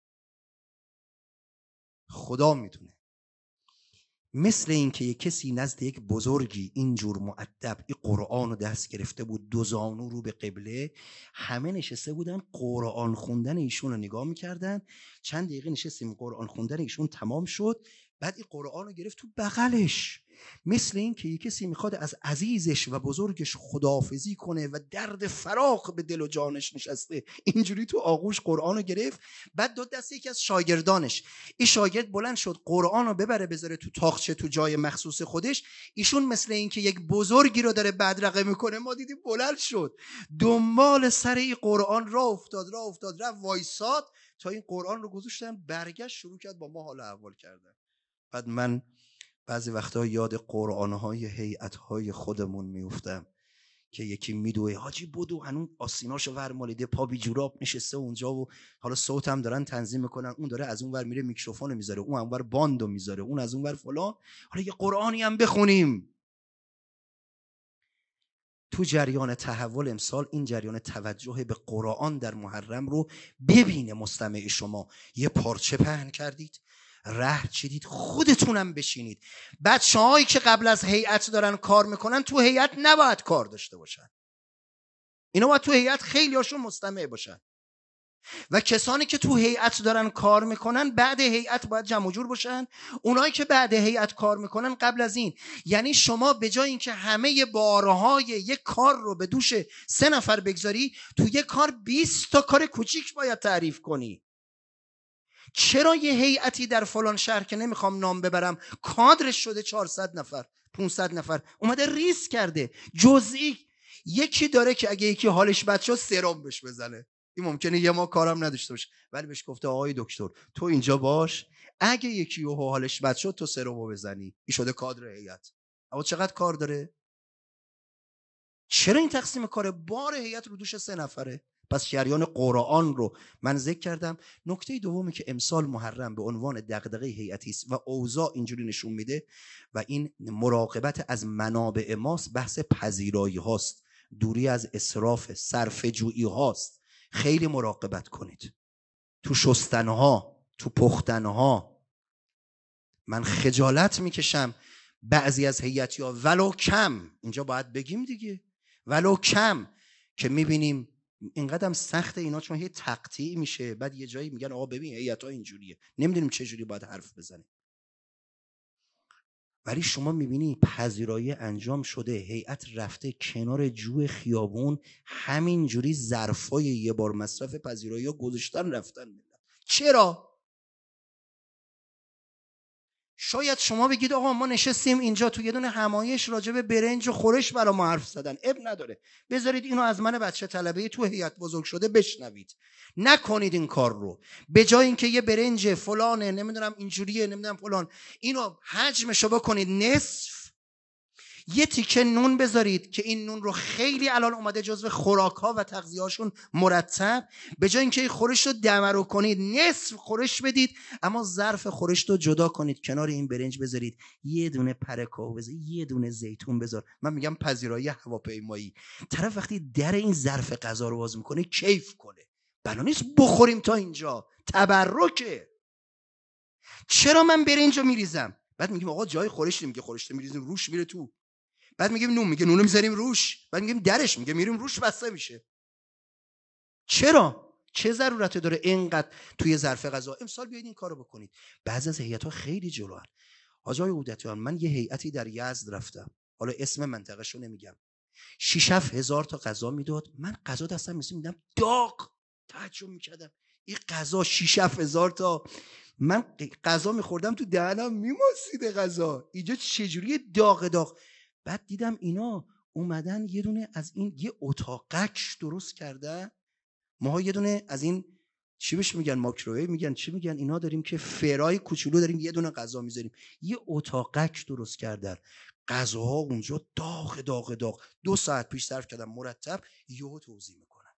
خدا میدونه. مثل این که یک کسی نزد یک بزرگی اینجور مؤدب این قرآن رو دست گرفته بود، دو زانو رو به قبله، همه نشسته بودن قرآن خوندن ایشون رو نگاه میکردن. چند دقیقه نشستیم قرآن خوندن ایشون تمام شد، بعد این قرآن رو گرفت تو بغلش. مثل این که یک کسی میخواد از عزیزش و بزرگش خداحافظی کنه و درد فراق به دل و جانش نشسته، اینجوری تو آغوش قرآن رو گرفت. بعد دو دست یکی از شاگردانش، این شاگرد بلند شد قرآن رو ببره بذاره تو تاقچه تو جای مخصوص خودش. ایشون مثل این که یک بزرگی رو داره بدرقه میکنه، ما دیدیم بلند شد دنبال سر این قرآن راه افتاد رفت وایساد تا این قرآن رو گذاشتن، برگشت شروع کرد با ما حال احوال کردن. بعد من بعضی وقتا یاد قرآن‌های هیئت‌های خودمون میافتم که یکی میدوه حاجی بدو هنون آسیناشو ور مالیده پا بی جوراب نشسته اونجا و حالا صوت هم دارن تنظیم میکنن، اون داره از اون ور میره میکروفونو میذاره، اون اون ور باندو میذاره، اون از اون ور فلان، حالا یه قرآنی هم بخونیم. تو جریان تحول امسال این جریان توجه به قرآن در محرم رو ببینه مستمع شما. یه پارچه پهن کردید، ره چیدید، خودتونم بشینید. بچه‌هایی که قبل از هیئت دارن کار میکنن تو هیئت نباید کار داشته باشن، اینا باید تو هیئت خیلی هاشون مستمع باشن. و کسانی که تو هیئت دارن کار میکنن بعد هیئت باید جمع و جور باشن. اونایی که بعد هیئت کار میکنن قبل از این، یعنی شما به جای اینکه همه بارهای یک کار رو به دوش 3 نفر بگذاری، تو یک کار 20 تا کار کوچیک باید تعریف کنی. چرا یه هیئتی در فلان شهر که نمیخوام نام ببرم کادرش شده 400 نفر 500 نفر اومده ریس کرده جزئی، یکی داره که اگه یکی حالش بد شد سرم بهش بزنه، این ممکنه یه ما کارم نداشته باشه، ولی بهش گفته آقای دکتر تو اینجا باش، اگه یکی حالش بد شد تو سرمو بزنی. این شده کادر هیئت. اما چقدر کار داره؟ چرا این تقسیم کار بار هیئت رو دوش 3 نفره؟ پس جریان قرآن رو من ذکر کردم. نکته دومی که امسال محرم به عنوان دغدغه هیئتی است و اوضاع اینجوری نشون میده و این مراقبت از منابع ماست، بحث پذیرایی هاست، دوری از اسراف، صرفه جویی هاست. خیلی مراقبت کنید تو شستنها، تو پختنها. من خجالت میکشم بعضی از هیئتی‌ها ولو کم، اینجا باید بگیم دیگه، ولو کم که میبینیم اینقدر سخت اینا، چون هی تقطیع میشه، بعد یه جایی میگن آقا ببین هیئت‌ها اینجوریه، نمیدونیم چه جوری باید حرف بزنیم. ولی شما میبینی پذیرایی انجام شده، هیئت رفته کنار جو خیابون، همینجوری ظرفای یه بار مصرف پذیرایی ها گذاشتن رفتن. چرا؟ شاید شما بگید آقا ما نشستیم اینجا تو یه دونه همایش راجع به برنج و خورش برا ما حرف زدن، اب نداره، بذارید اینو از من بچه طلبه تو هیئت بزرگ شده بشنوید. نکنید این کار رو. به جای اینکه یه برنج فلانه نمیدونم اینجوریه نمیدونم فلان، اینو حجمشو بکنید نصف، یه تیکه نون بذارید که این نون رو خیلی الان اومده جزو خوراک‌ها و تغذیه‌هاشون مرتب، به جای اینکه خورش رو دمرو کنید نصف خورش بدید، اما ظرف خورش رو جدا کنید، کنار این برنج بذارید یه دونه پرکاو بذارید، یه دونه زیتون بذار. من میگم پذیرایی هواپیمایی. طرف وقتی در این ظرف غذا رو باز میکنه کیف کنه، بنا نیست بخوریم تا اینجا، تبرکه. چرا من برنج رو میریزم؟ بعد میگیم آقا جای خورش نمیگه، خورش میریزیم روش میره تو. بعد میگیم نون، میگه نونو میذاریم روش. بعد میگیم درش، میگه میریم روش بسته میشه. چرا؟ چه ضرورتی داره اینقدر توی ظرف غذا؟ امسال بیاید این کارو بکنید. بعضی از هیئت‌ها خیلی جلوان. حاج آقای عودتیان، من یه هیئتی در یزد رفتم، حالا اسم منطقه‌شو نمیگم، 6 هزار تا غذا میداد. من غذا دستم میدم داغ، تعجب میکردم این غذا 6 هزار تا، من غذا میخوردم تو دهنم میماسید غذا، اینجا چجوری داغ. بعد دیدم اینا اومدن یه دونه از این یه اتاقک درست کردن. ما یه دونه از این چی بهش میگن، ماکروویو میگن، چی میگن اینا، داریم که فرای کوچولو داریم یه دونه غذا میذاریم. یه اتاقک درست کردن، غذاها اونجا داغ. 2 ساعت پیش صرف کردم مرتب، یهو توزیع میکنن.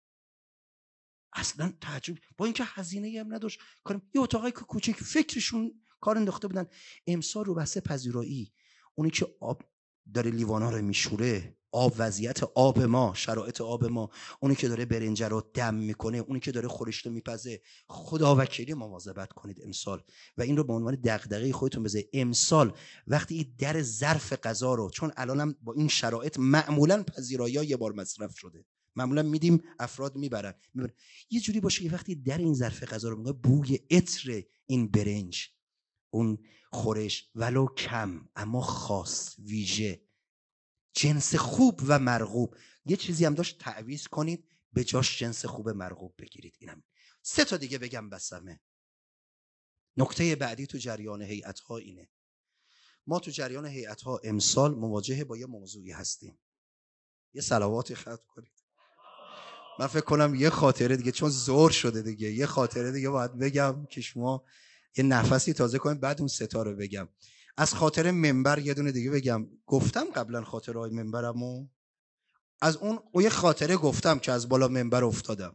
اصلا تعجب، با اینکه هزینه‌ای هم نداشت کارم، یه اتاقک کوچیک فکرشون کار انداخته بودن. امسال رو بحث پذیرایی، اونی که آب داره لیوانا رو میشوره، آب، وضعیت آب ما، شرایط آب ما، اونی که داره برنج رو دم میکنه، اونی که داره خورشت رو میپزه، خدا وکیلی مواظبت کنید امسال. و این رو به عنوان دغدغه خودتون بذارید امسال وقتی این در ظرف غذا رو، چون الانم با این شرایط معمولا پذیرایی‌ها یه بار مصرف شده، معمولا میدیم افراد میبرن. یه جوری باشه که وقتی در این ظرف غذا رو میگه بوی عطر این برنج، اون خورش ولو کم اما خاص، ویژه، جنس خوب و مرغوب، یه چیزی هم داشت تعویض کنید به جاش جنس خوب مرغوب بگیرید. اینم 3 تا دیگه بگم بسمه. نکته بعدی تو جریان هیئت‌ها اینه، ما تو جریان هیئت‌ها امسال مواجه با یه موضوعی هستیم. یه صلواتی ختم کنید. من فکر کنم یه خاطره دیگه، چون زور شده دیگه، یه خاطره دیگه باید بگم که شما یه نفسی تازه کنید بعد اون 3 تا رو بگم. از خاطر منبر یه دونه دیگه بگم. گفتم قبلا خاطرهای منبرمو، از اون یه خاطره گفتم که از بالا منبر افتادم،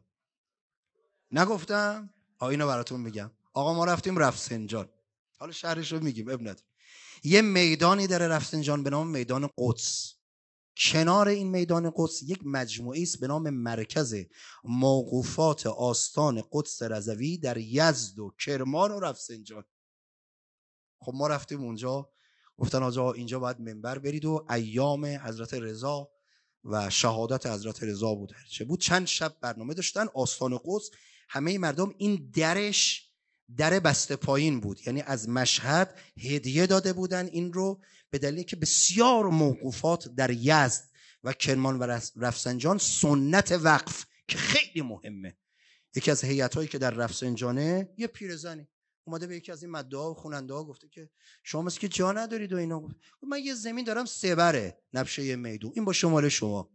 نگفتم؟ اینو براتون میگم. آقا ما رفتیم رفسنجان، حالا شهرش رو میگیم اب نداره. یه میدانی داره رفسنجان به نام میدان قدس. کنار این میدان قدس یک مجموعه است به نام مرکز موقوفات آستان قدس رضوی در یزد و کرمان و رفسنجان. خب ما رفتیم اونجا، گفتن آقا اینجا باید منبر برید و ایام حضرت رضا و شهادت حضرت رضا بود، چه بود، چند شب برنامه داشتن. آستان قدس همه مردم این درش در بسته پایین بود، یعنی از مشهد هدیه داده بودن این رو، به دلیل که بسیار موقوفات در یزد و کرمان و رفسنجان سنت وقف که خیلی مهمه. یکی از هیئت‌هایی که در رفسنجانه یه پیرزنی اومده به یکی از این مدعا و خواننده‌ها گفته که شما مثل که جا ندارید و اینا. من یه زمین دارم 3 بره نبشه میدون، این با شمال شما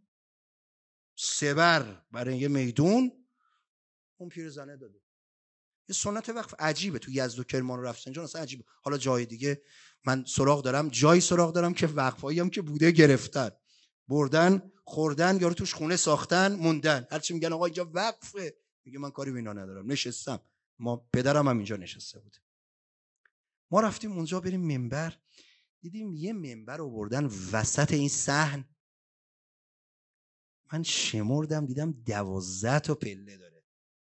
3 بر برای یه میدون. اون پیرزنه داده. یه سنت وقف عجیبه تو یزد و کرمان و رفسنجان، اصلا عجیبه. حالا جای دیگه من سراغ دارم که وقفایی هم که بوده گرفتن، بردن خوردن، یارو توش خونه ساختن موندن، هرچی میگن آقا اینجا وقفه، میگه من کاری به اینا ندارم، نشستم. ما پدرم هم اینجا نشسته بود. ما رفتیم اونجا بریم منبر، دیدیم یه منبر آوردن وسط این صحن. من شمردم دیدم 12 تا پله داره.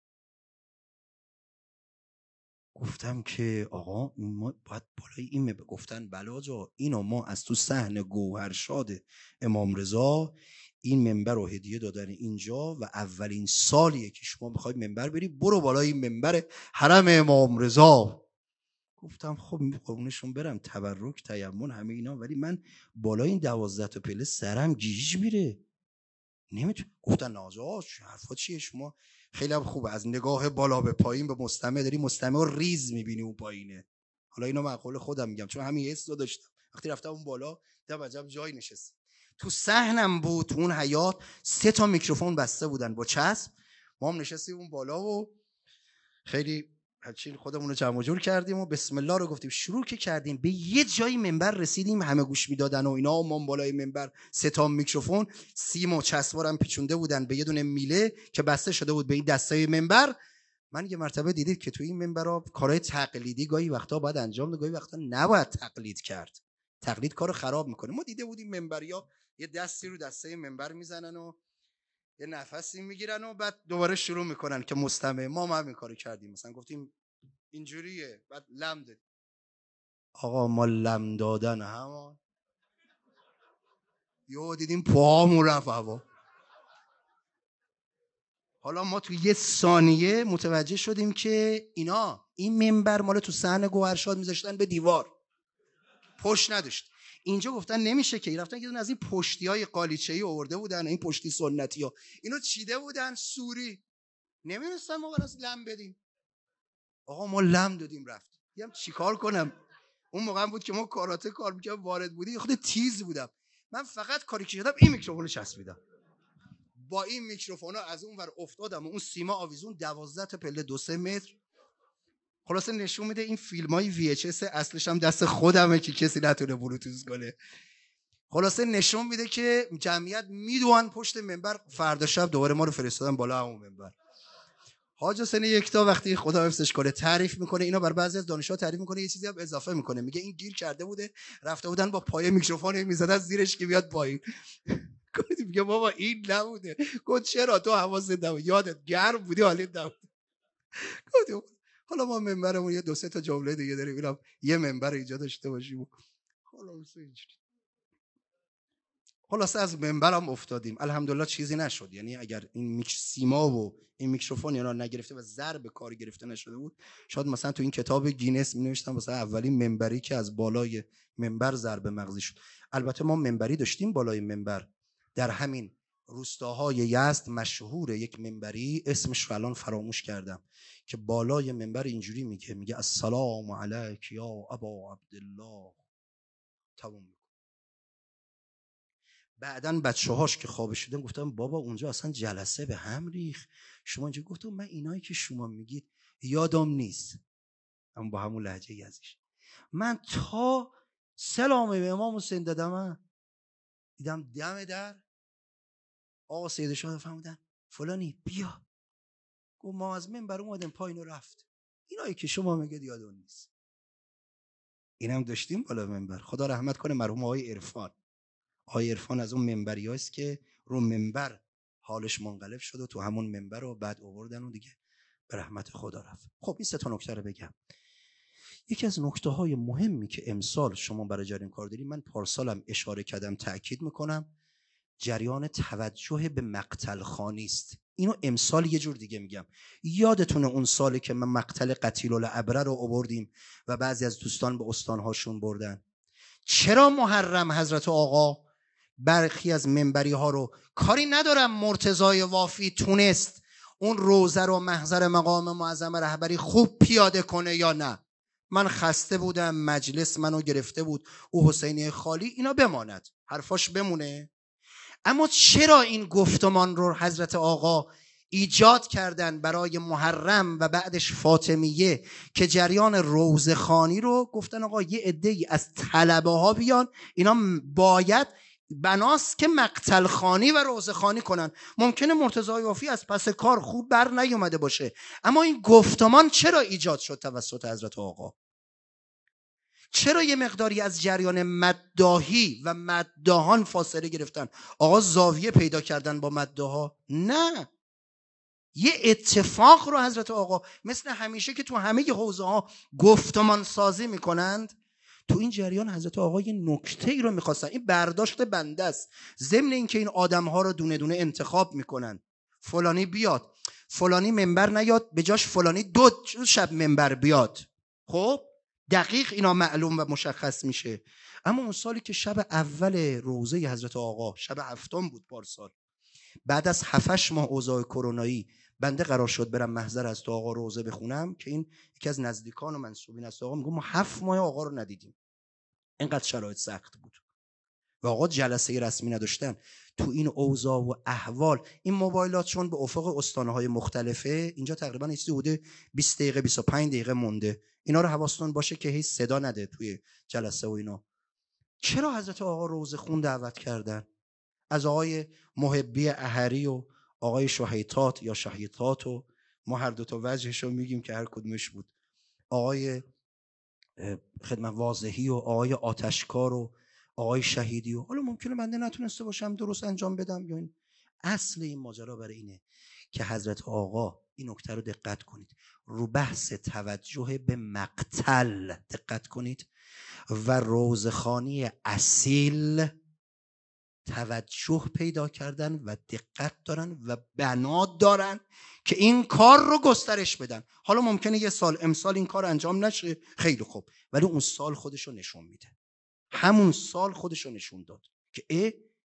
گفتم که آقا ما باید بالای این گفتن بله آجا اینو ما از تو صحن گوهرشاد امام رضا این منبر رو هدیه دادن اینجا و اولین سالیه که شما میخوای منبر بری، برو بالای این منبر حرم امام رضا. گفتم خب قربونشون برم، تبرک تیمم همه اینا، ولی من بالای این 12 تا پله سرم گیج میره، نمیتونم. گفتن نه آجا حرفا چیه، شما خیلی هم خوبه از نگاه بالا به پایین به مستمع داری مستمع رو ریز میبینی اون پایینه. حالا اینو معقول خودم میگم چون همین حس رو داشتم وقتی رفتم اون بالا، دیدم عجب جای نشست. تو صحنم بود، اون حیاط 3 تا میکروفون بسته بودن با چسب. ما هم نشستیم اون بالا و خیلی هرچی خودمون رو جمع جور کردیم و بسم الله رو گفتیم. شروع که کردیم به یه جایی منبر رسیدیم، همه گوش میدادن و اینا، و ما بالای منبر 3 تا میکروفون، سیم و چسبارم پیچونده بودن به یه دونه میله که بسته شده بود به این دسته منبر. من یه مرتبه دیدید که تو این منبرها کارهای تقلیدی گاهی وقتا باید انجام بده، گاهی وقتا نباید تقلید کرد. تقلید کارو خراب میکنه. ما دیده بودیم منبریا یه دستی رو دسته منبر میزنن و یه نفسی میگیرن و بعد دوباره شروع میکنن که مستمع. ما هم این کارو کردیم، مثلا گفتیم اینجوریه، بعد لم دادیم. آقا ما لم دادن همان یهو دیدیم پاهامون رفت هوا. حالا ما تو یه ثانیه متوجه شدیم که این منبر مال تو صحن گوهرشاد میذاشتن به دیوار، پشت نداشت. اینجا گفتن نمیشه که، رفتن یه دونه از این پشتیای قالیچه‌ای آورده بودن، این پشتی سنتی‌ها اینو چیده بودن سوری، نمی‌دونستن ما براش لم بدیم. آقا ما لم دادیم رفتیم. دیدم چیکار کنم. اون موقع بود که ما کاراته کار می‌کردم، وارد بودی خود تیز بودم. من فقط کاری که کردم این میکروفونو چسبیدم، با این میکروفونا از اون ور افتادم و اون سیما آویزون 12 تا پله 2-3 متر. خلاصه نشون میده این فیلمای VHS اصلش هم دست خودمه که کسی نتونه بلوتوث کنه. خلاصه نشون میده که جمعیت میدوان پشت منبر. فردا شب دوباره ما رو فرستادن بالا همون منبر. حاج حسین یکتا وقتی خدا حفظش کنه تعریف میکنه، اینا بر بعضی از دانشجوها تعریف میکنه، یه چیزی هم اضافه میکنه، میگه این گیر کرده بوده، رفته بودن با پای میکروفون میزدن زیرش که بیاد پایین. میگه بابا این نبوده. گفت چرا تو حواست نبود، یادت گرم بودی حالت نبود. حالا ما منبرمون یه 2-3 تا جمله دیگه داریم، اینم یه منبر اینجا داشته باشیم. خلاصه از منبرم افتادیم، الحمدلله چیزی نشد. یعنی اگر این سیما و این میکروفون اینا نگرفته و ضرب کار گرفته نشده بود، شاید مثلا تو این کتاب گینس می‌نوشتم مثلا اولین منبری که از بالای منبر ضرب مغزی شد. البته ما منبری داشتیم بالای منبر در همین روستاهای یزد، مشهور یک منبری، اسمش رو الان فراموش کردم، که بالای منبر اینجوری میگه السلام علیک یا ابا عبدالله. تمام. بعدن بچه‌هاش که خواب شدن گفتم بابا اونجا اصلا جلسه به هم ریخ، شما اینجا. گفتم من اینایی که شما میگید یادم نیست، اما با همون لهجه یزدیش. من تا سلام به امام حسین دادم، دیدم دم در آقا سید شاه فهمیدن فلانی بیا. گفت ما از منبر اومدیم پایین و رفت. اینایی که شما میگید یادم نیست. اینم داشتیم بالا منبر. خدا رحمت کنه مرحوم آقای عرفان. آقای عرفان از اون منبریاست که رو منبر حالش منقلب شد و تو همون منبر رو بعد آوردن و دیگه به رحمت خدا رفت. خب این 3 تا نکته رو بگم. یکی از نکته‌های مهمی که امسال شما برای جریان کار دارید، من پارسالم اشاره کردم تأکید میکنم، جریان توجه به مقتل خوانی است. اینو امسال یه جور دیگه میگم. یادتونه اون سالی که من مقتل قتیل الابره رو آوردیم و بعضی از دوستان به استانهاشون بردن؟ چرا محرم حضرت آقا برخی از منبری ها رو، کاری ندارم مرتضای وافی تونست اون روزه رو محضر مقام معظم رهبری خوب پیاده کنه یا نه، من خسته بودم، مجلس منو گرفته بود، او حسینی خالی، اینا بماند، حرفاش بمونه. اما چرا این گفتمان رو حضرت آقا ایجاد کردن برای محرم و بعدش فاطمیه که جریان روزه خوانی رو گفتن آقا یه عده‌ای از طلبه ها بیان، اینا باید بناست که مقتل خوانی و روزه خوانی کنن. ممکنه مرتضی وافی از پس کار خوب بر نیومده باشه، اما این گفتمان چرا ایجاد شد توسط حضرت آقا؟ چرا یه مقداری از جریان مداحی و مداحان فاصله گرفتن؟ آقا زاویه پیدا کردن با مداحا؟ نه، یه اتفاق رو حضرت آقا مثل همیشه که تو همه حوزه ها گفتمان سازی میکنند، تو این جریان حضرت آقا یه نکته ای رو میخواستن. این برداشت بنده است، ضمن این که این آدم ها رو دونه دونه انتخاب میکنن، فلانی بیاد، فلانی منبر نیاد، به جاش فلانی 2 شب منبر بیاد. خب دقیق اینا معلوم و مشخص میشه. اما اون سالی که شب اول روزه حضرت آقا، شب 7 بود پارسال، بعد از 7 ماه اوضاع کرونایی، بنده قرار شد برم محضر از آقا روزه بخونم که این یکی از نزدیکان و منسوبین از آقا میگه ما 7 ماه آقا رو ندیدیم، اینقدر شرایط سخت بود و آقا جلسه رسمی نداشتن. تو این اوضاع و احوال این موبایلات چون به افق استانهای مختلفه، اینجا تقریبا چیزی بوده 20 دقیقه 25 دقیقه مونده، اینا رو حواستون باشه که هیچ صدا نده توی جلسه و اینا. چرا حضرت آقا روزه خون دعوت کردن؟ از آقای محبی احری و آقای شهیطات یا شهیطات و ما هر 2 تا وجهش رو میگیم که هر کدومش بود، آقای خدمت واضحی و آقای آتشکار و آقای شهیدی و حالا ممکنه بنده نتونسته باشم درست انجام بدم، یا این اصل این ماجرا برای اینه که حضرت آقا، این نکته رو دقت کنید، رو بحث توجه به مقتل دقت کنید و روزخوانی اصیل توجه پیدا کردن و دقت دارن و بنا دارن که این کار رو گسترش بدن. حالا ممکنه یه سال امسال این کار انجام نشه، خیلی خوب، ولی اون سال خودشو نشون میده. همون سال خودشو نشون داد که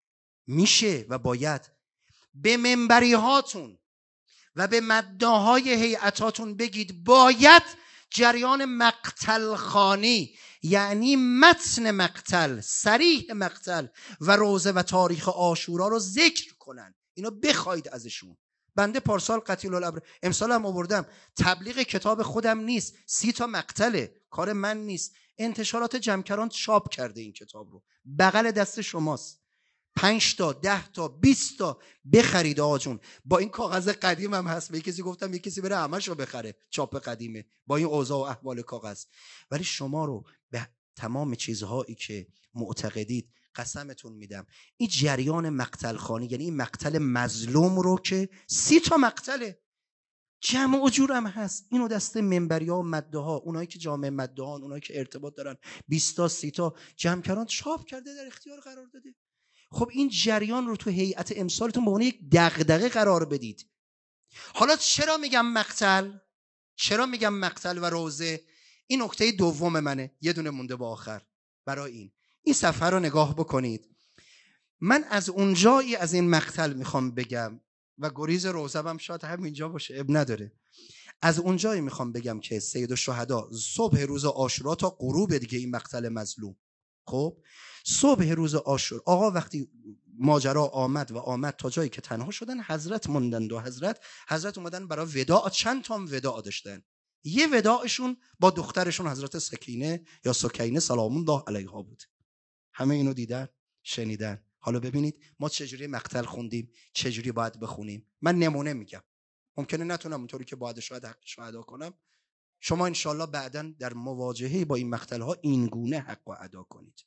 میشه و باید. به منبری هاتون و به مداهای هیئتاتون بگید باید جریان مقتل خوانی، یعنی متن مقتل، صریح مقتل و روزه و تاریخ عاشورا رو ذکر کنن. اینو بخواید ازشون. بنده پارسال قتیل الابرار، امسال هم آوردم، تبلیغ کتاب خودم نیست، 30 تا مقتله، کار من نیست. انتشارات جمکران چاپ کرده این کتاب رو، بغل دست شماست. 5 تا 10 تا 20 تا بخرید آقا جون. با این کاغذ قدیم هم هست. به کسی گفتم کسی بره همشو بخره، چاپ قدیمه، با این اوضاع و احوال کاغذ. ولی شما رو به تمام چیزهایی که معتقدید قسمتون میدم، این جریان مقتل خوانی، یعنی این مقتل مظلوم رو که 30 تا مقتله، جمع و جور هم هست، اینو دست منبریا و مده ها، اونایی که جامعه مده ها، اونایی که ارتباط دارن، 20 تا 30 تا جمکران چاپ کرده، در اختیار قرار داده. خب این جریان رو تو هیئت امسالتون به عنوان یک دغدغه قرار بدید. حالا چرا میگم مقتل؟ چرا میگم مقتل و روزه؟ این نکته دوم منه، یه دونه مونده با آخر. برای این صفحه رو نگاه بکنید. من از اونجایی از این مقتل میخوام بگم و گریز روزه هم شاید همینجا باشه، اب نداره. از اونجایی میخوام بگم که سید الشهدا صبح روز عاشورا تا غروب دیگه این مقتل مظلوم، خب صبح روز عاشورا آقا وقتی ماجرا آمد تا جایی که تنها شدن، حضرت موندند و حضرت اومدن برای وداع. چند تا وداع داشتن. یه وداعشون با دخترشون حضرت سکینه یا سکینه سلام الله علیها بود. همه اینو دیدن، شنیدن. حالا ببینید ما چجوری مقتل خوندیم، چجوری باید بخونیم. من نمونه میگم، ممکنه نتونم اونطوری که باید شاید حقش رو ادا کنم. شما انشالله بعداً در مواجهه با این مقتل ها این گونه حق رو ادا کنید.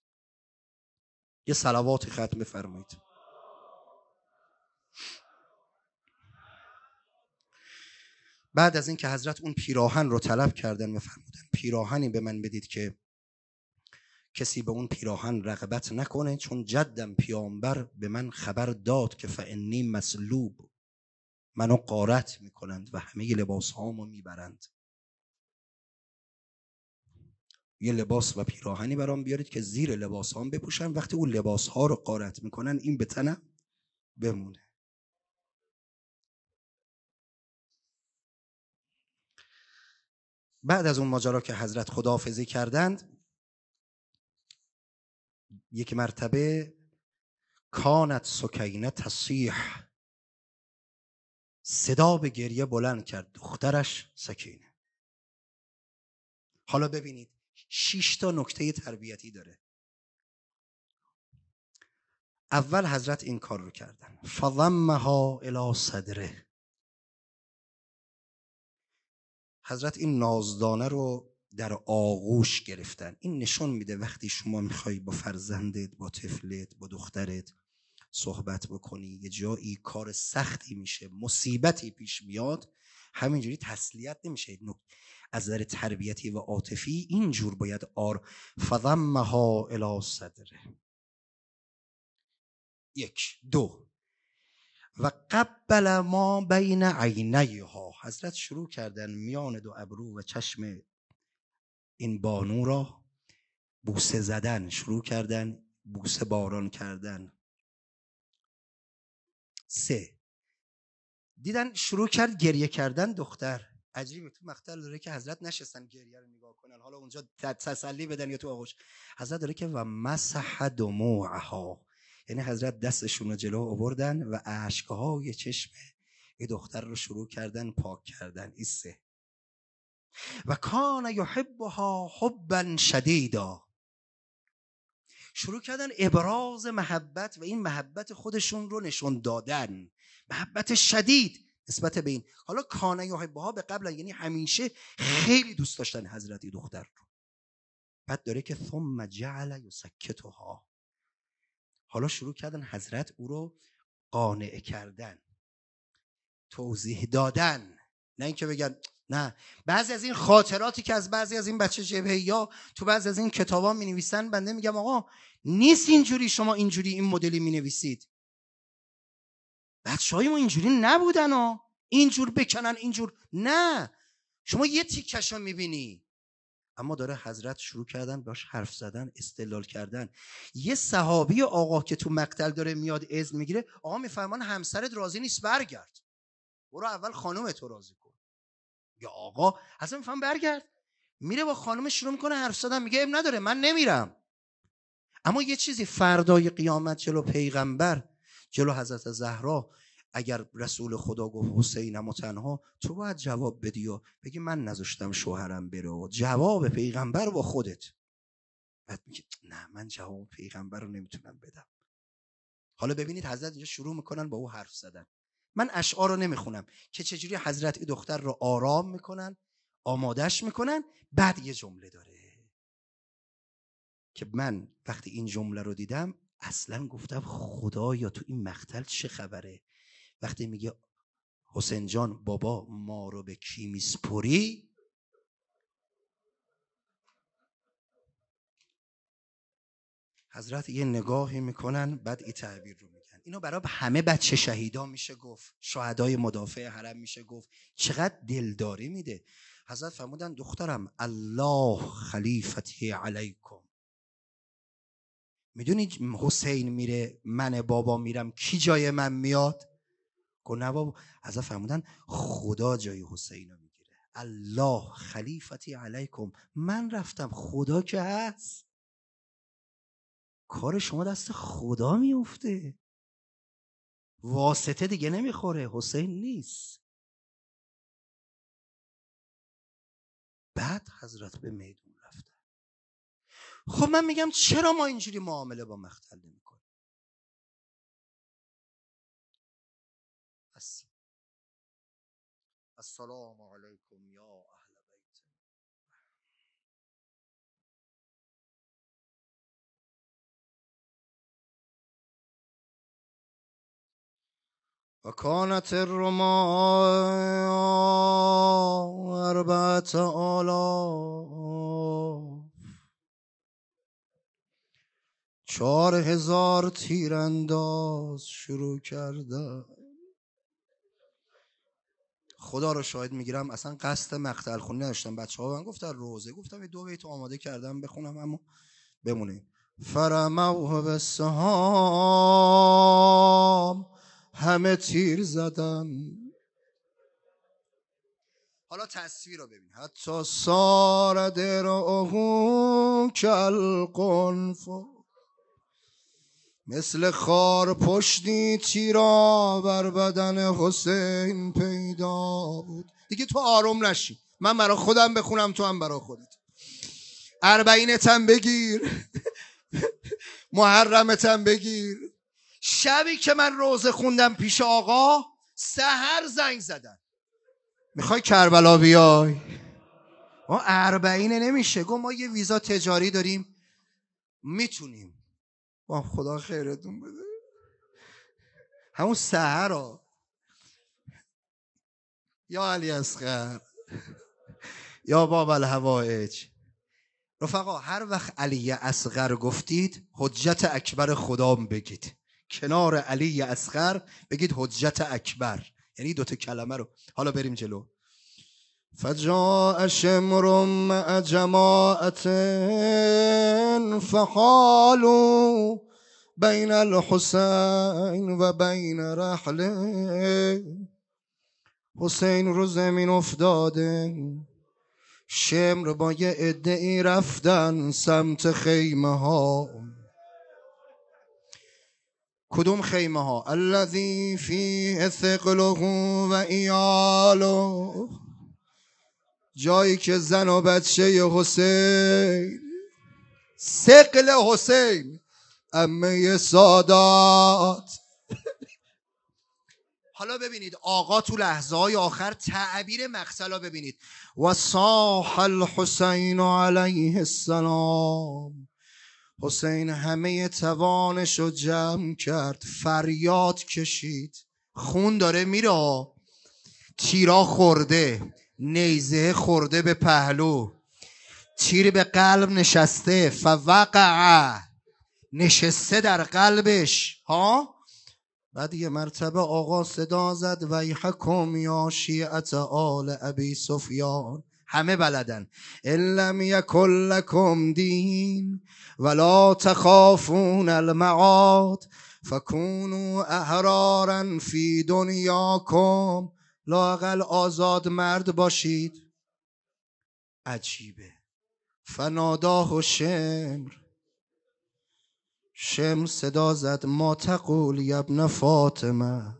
یه صلوات ختم بفرمایید. بعد از این که حضرت اون پیراهن رو طلب کردن و فرمودن پیراهنی به من بدید که کسی به اون پیراهن رغبت نکنه، چون جدم پیامبر به من خبر داد که فانی مسلوب، منو غارت میکنند و همه لباس هامو میبرند. یه لباس و پیراهنی برام بیارید که زیر لباس هام بپوشم، وقتی اون لباس ها رو غارت میکنن این به تنم بمونه. بعد از اون ماجرا که حضرت خداحافظی کردند، یک مرتبه کانت سکینه تصیح، صدا به گریه بلند کرد دخترش سکینه. حالا ببینید 6 تا نکته تربیتی داره. اول حضرت این کار رو کردن، فضمها الی صدره. حضرت این نازدانه رو در آغوش گرفتن. این نشون میده وقتی شما میخوای با فرزندت، با طفلت، با دخترت صحبت بکنی، یه جایی کار سختی میشه، مصیبتی پیش میاد، همینجوری تسلیت نمیشه. از نظر تربیتی و عاطفی اینجور باید فضمها الی صدره. 1 2 و قبل ما بین عینیها. حضرت شروع کردن میان 2 ابرو و چشم این بانو را بوسه زدن، شروع کردن بوسه باران کردن. 3 دیدن شروع کرد گریه کردن دختر. عجیبه تو مقتل داره که حضرت نشستن گریه رو نگاه کنن، حالا اونجا تسلی بدن یا تو آغوش. حضرت داره که و مسح دموعها، یعنی حضرت دستشون رو جلو آوردن و اشک‌های چشم این دختر رو شروع کردن پاک کردن. این 3 و کان یحبها حبا شدیدا، شروع کردن ابراز محبت و این محبت خودشون رو نشون دادن، محبت شدید نسبت به این. حالا کان یحبها به قبل یعنی همیشه خیلی دوست داشتن حضرت دختر رو. بعد داره که ثم جعل یسکتها، حالا شروع کردن حضرت او رو قانع کردن، توضیح دادن، نه اینکه بگن نه، بعضی از این خاطراتی که از بعضی از این بچه جبهه‌ای‌ها تو بعضی از این کتابا می‌نویسن، بنده میگم آقا نیست اینجوری، شما اینجوری این مدلی می‌نویسید. بچه‌های ما اینجوری نبودن ها، اینجور بکنن اینجور، نه، شما یه تیکشو می‌بینی. اما داره حضرت شروع کردن باش حرف زدن، استدلال کردن. یه صحابی آقا که تو مقتل داره میاد اذن میگیره، آقا میفرمان همسرت راضی نیست برگرد، برو اول خانومت رو راضی کن. یا آقا اصلا میفهم برگرد، میره با خانومش شروع میکنه حرف زدن، میگه اب نداره من نمیرم. اما یه چیزی فردای قیامت جلو پیغمبر، جلو حضرت زهرا، اگر رسول خدا گفت حسینم و تنها، تو باید جواب بدی و بگی من نذاشتم شوهرم بره، و جواب پیغمبر با خودت. بعد میگه نه من جواب پیغمبر رو نمیتونم بدم. حالا ببینید حضرت اینجا شروع میکنن با او حرف زدن. من اشعار رو نمیخونم که چجوری حضرت این دختر رو آرام میکنن، آمادش میکنن. بعد یه جمله داره که من وقتی این جمله رو دیدم اصلا گفتم خدایا تو این مقتل چه خبره. وقتی میگه حسین جان بابا ما رو به کی میسپری، حضرت یه نگاهی میکنن، بعد این تعبیر رو میگن. اینو برای همه بچه شهیدا میشه گفت، شهدای مدافع حرم میشه گفت، چقدر دلداری میده. حضرت فرمودن دخترم الله خلیفتی علیکم، میدونی حسین میره من بابا میرم کی جای من میاد؟ گفت نه بابا. حضرت فرمودن خدا جای حسین رو میگیره، الله خلیفتی علیکم، من رفتم خدا که هست، کار شما دست خدا میفته، واسطه دیگه نمیخوره، حسین نیست. بعد حضرت به میدون رفتن. خب من میگم چرا ما اینجوری معامله با مقتل نمیکنیم؟ السلام علیکم یا اهل بیت. و کانت الرما 4000، 4000 تیرانداز شروع کرده. خدا رو شاهد میگیرم اصلا قصد مقتل خونی نداشتم. بچه‌ها من گفتن روزه، گفتم یه 2 بیت آماده کردم بخونم اما بمونه. فرموه بالسهام، همه تیر زدن. حالا تصویر رو ببین. حتی سار درعه کالقنف، مثل خار پشتی تیرا بر بدن حسین پیدا بود. دیگه تو آروم نشی، من برای خودم بخونم تو هم برای خودت. 40تم بگیر، محرمتم بگیر. شبی که من روزه خوندم پیش آقا، سحر زنگ زدن میخوای کربلا بیای؟ ما 40 نمیشه. گفت ما یه ویزا تجاری داریم میتونیم. با خدا خیرتون بده. همون سحر ها. یا علی اصغر یا باب الحوائج. رفقا هر وقت علی اصغر گفتید حجت اکبر خدا بگید، کنار علی اصغر بگید حجت اکبر، یعنی 2 کلمه رو. حالا بریم جلو. فجاء شمر مع جماعت فقالوا بین الحسین و بین رحله. حسین رو زمین افتاده، شمر با یه عده‌ای رفتن سمت خیمه ها. کدوم خیمه ها؟ الذی فیه ثقله و ایاله، جایی که زن و بچه حسین، ثقل حسین، عمه سادات. حالا ببینید آقا تو لحظه های آخر تعبیر مقتل رو ببینید. و صاح الحسین علیه السلام، حسین همه توانش رو جمع کرد، فریاد کشید. خون داره میره، تیرا خورده، نیزه خورده به پهلو، تیر به قلب نشسته، فوقع، نشسته در قلبش ها. بعد یه مرتبه آقا صدا زد ویحکم یا شیعت آل ابی سفیان، همه بلدن، ان لم یکن لکم دین ولا تخافون المعاد فکونوا احرارا فی دنیاکم، لااقل آزاد مرد باشید. عجیبه. فناداه شمر، شمر صدا زد ما تقول یا ابن فاطمه.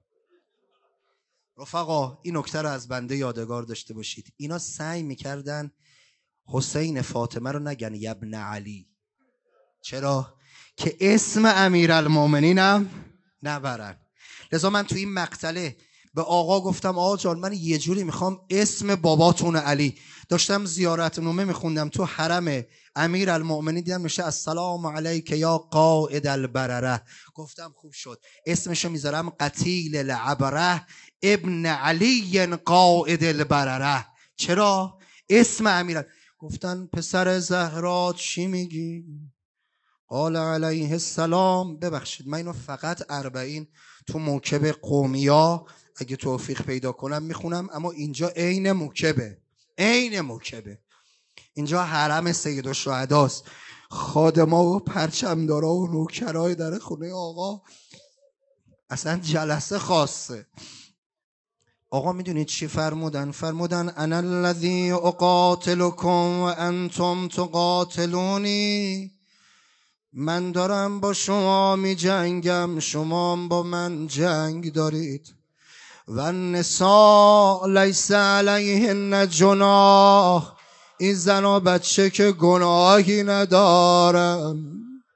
رفقا این نکته رو از بنده یادگار داشته باشید، اینا سعی میکردن حسین فاطمه رو نگن یا ابن علی. چرا؟ که اسم امیرالمومنینم نبرن. لذا من تو این مقتله به آقا گفتم آقا جان من یه جوری میخوام اسم باباتون علی. داشتم زیارتنامه میخوندم تو حرم امیرالمومنین، دیدم میشه السلام علیک یا قائد البرره. گفتم خوب شد، اسمشو میذارم قتیل العبره ابن علی قائد البرره. چرا؟ اسم امیرال. گفتن پسر زهرا چی میگی؟ قال علیه السلام. ببخشید من اینو فقط 40 تو موکب قومیا اگه توفیق پیدا کنم میخونم، اما اینجا عین موکبه، عین موکبه. اینجا حرم سید الشهداست، خادما و پرچمدارا و نوکرای در خونه آقا اصلا جلسه خاصه. آقا میدونید چی فرمودن؟ فرمودن انا الذی اقاتلکم و انتم تقاتلونی، من دارم با شما می جنگم، شما با من جنگ دارید. و النساء لیس علیهن جناح، این زن و بچه که گناهی ندارن.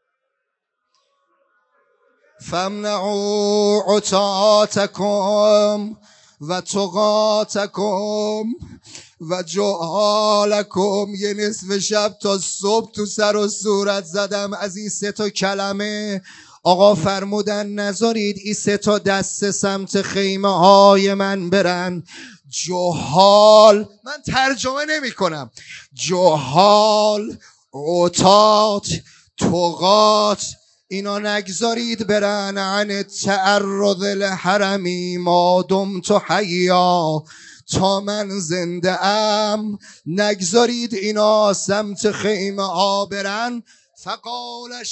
فامنعوا عتاتکم و تقاتکم و جعالکم. یه نصف شب تا صبح تو سر و صورت زدم از این 3 کلمه. آقا فرمودن نذارید این 3 دست سمت خیمه های من برن. جهال، من ترجمه نمی کنم، جهال، عتات، تقات، اینا نگذارید برن عن تعرض الحرمی ما دمت حیا، تا من زنده ام نگذارید اینا سمت خیمه ها برن. فقال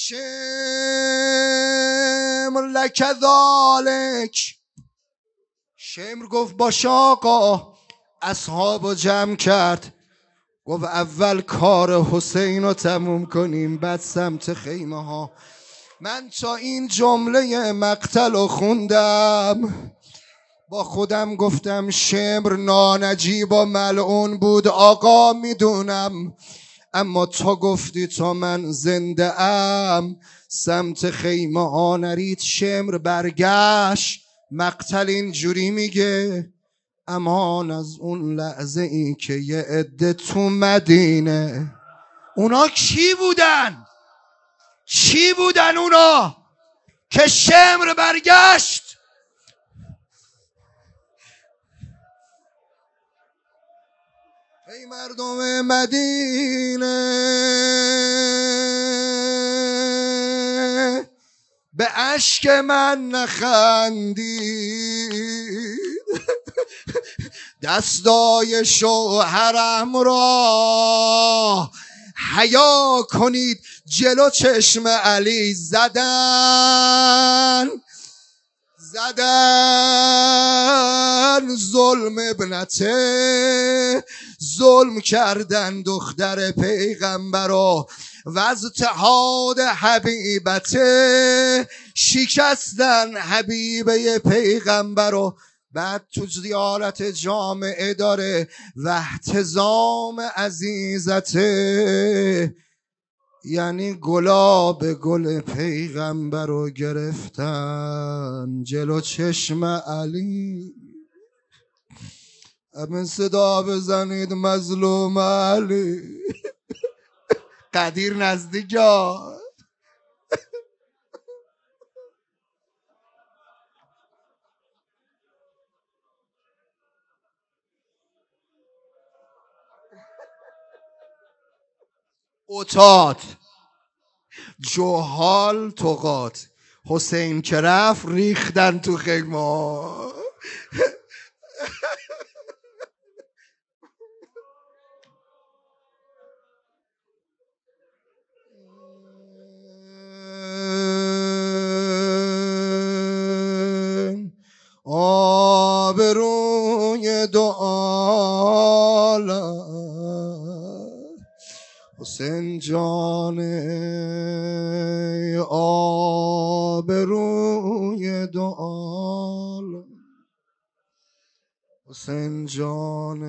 شمر لک ذالک، شمر گفت باشه آقا. اصحابو جمع کرد، گفت اول کار حسین رو تموم کنیم بعد سمت خیمه ها. من تا این جمله مقتل رو خوندم با خودم گفتم شمر نانجیب و ملعون بود آقا میدونم، اما تا گفتی تا من زنده ام سمت خیمه ها نرید. شمر برگشت، مقتل اینجوری میگه امان از اون لحظه ای که یه عده تو مدینه. اونا کی بودن؟ چی بودن اونا که شمر برگشت؟ ای مردم مدینه به اشک من نخندید، دستای شوهرم را حیا کنید. جلو چشم علی زدن ظلم ابنته، ظلم کردن دختر پیغمبرا و از اتحاد حبیبته شکستن حبیبه پیغمبرا. بعد تو زیارت جامعه داره و احتضام عزیزته، یعنی گلاب گل پیغمبر رو گرفتن جلو چشم علی. همین صدا بزنید مظلوم علی. قدیر نزدیک ها. اوتات جوهال توقات حسین که رفت ریختن تو خیمه. آبروی دو عالم حسین جان، آبروی دو عالم حسین جان.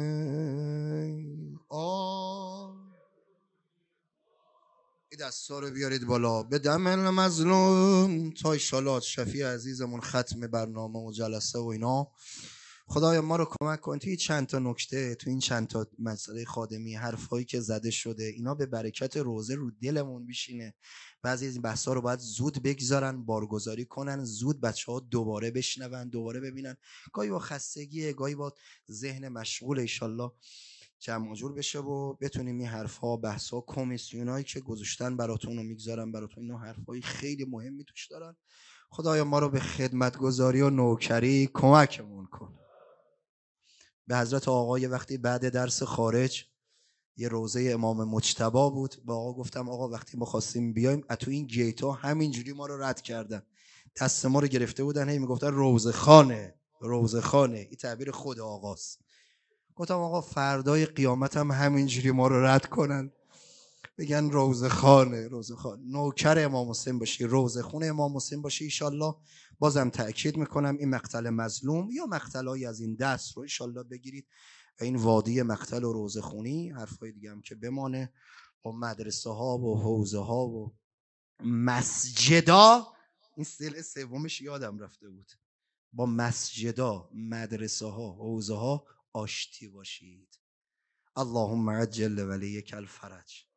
این دستا رو بیارید بالا به دم مظلوم تا ایشالله شفیع عزیزمون ختم برنامه و جلسه و اینا. خدایا ما رو کمک کن توی چند تا نکته، تو این چند تا مسئله خادمی، حرفایی که زده شده، اینا به برکت روزه رو دلمون بشینه. بعضی از این بحثا رو باید زود بگذارن، بارگذاری کنن، زود بچه‌ها دوباره بشنون، دوباره ببینن. گاهی با خستگی، گاهی با ذهن مشغول، ایشالله جمع جور بشه و بتونیم این حرفا، بحثا، کمیسیونایی که گذاشتن براتون رو میگذارن براتون، اینا حرفای خیلی مهمی توش دارن. خدایا ما رو به خدمتگزاری و نوکری کمکمون کن. به حضرت آقای وقتی بعد درس خارج یه روزه امام مجتبی بود، با آقا گفتم آقا وقتی ما خواستیم بیایم تو این گیتا همینجوری ما رو رد کردن، دست ما رو گرفته بودن، هی میگفتن روزه خانه روزه خانه. این تعبیر خود آقاست. گفتم آقا فردای قیامت هم همینجوری ما رو رد کنن، بگن روزه خانه روزه خانه. نوکر امام حسین باشی، روزه خونه امام حسین باشی ایشالله. بازم تأکید میکنم این مقتل مظلوم یا مقتلای از این دست رو ایشالله بگیرید و این وادی مقتل و روزه خونی، حرفای دیگه هم که بمانه، با مدرسه ها و حوزه ها و مسجدا، این سل سومش یادم رفته بود، با مسجدا، مدرسه ها، حوزه ها آشتی باشید. اللهم عجل ولیک الفرج.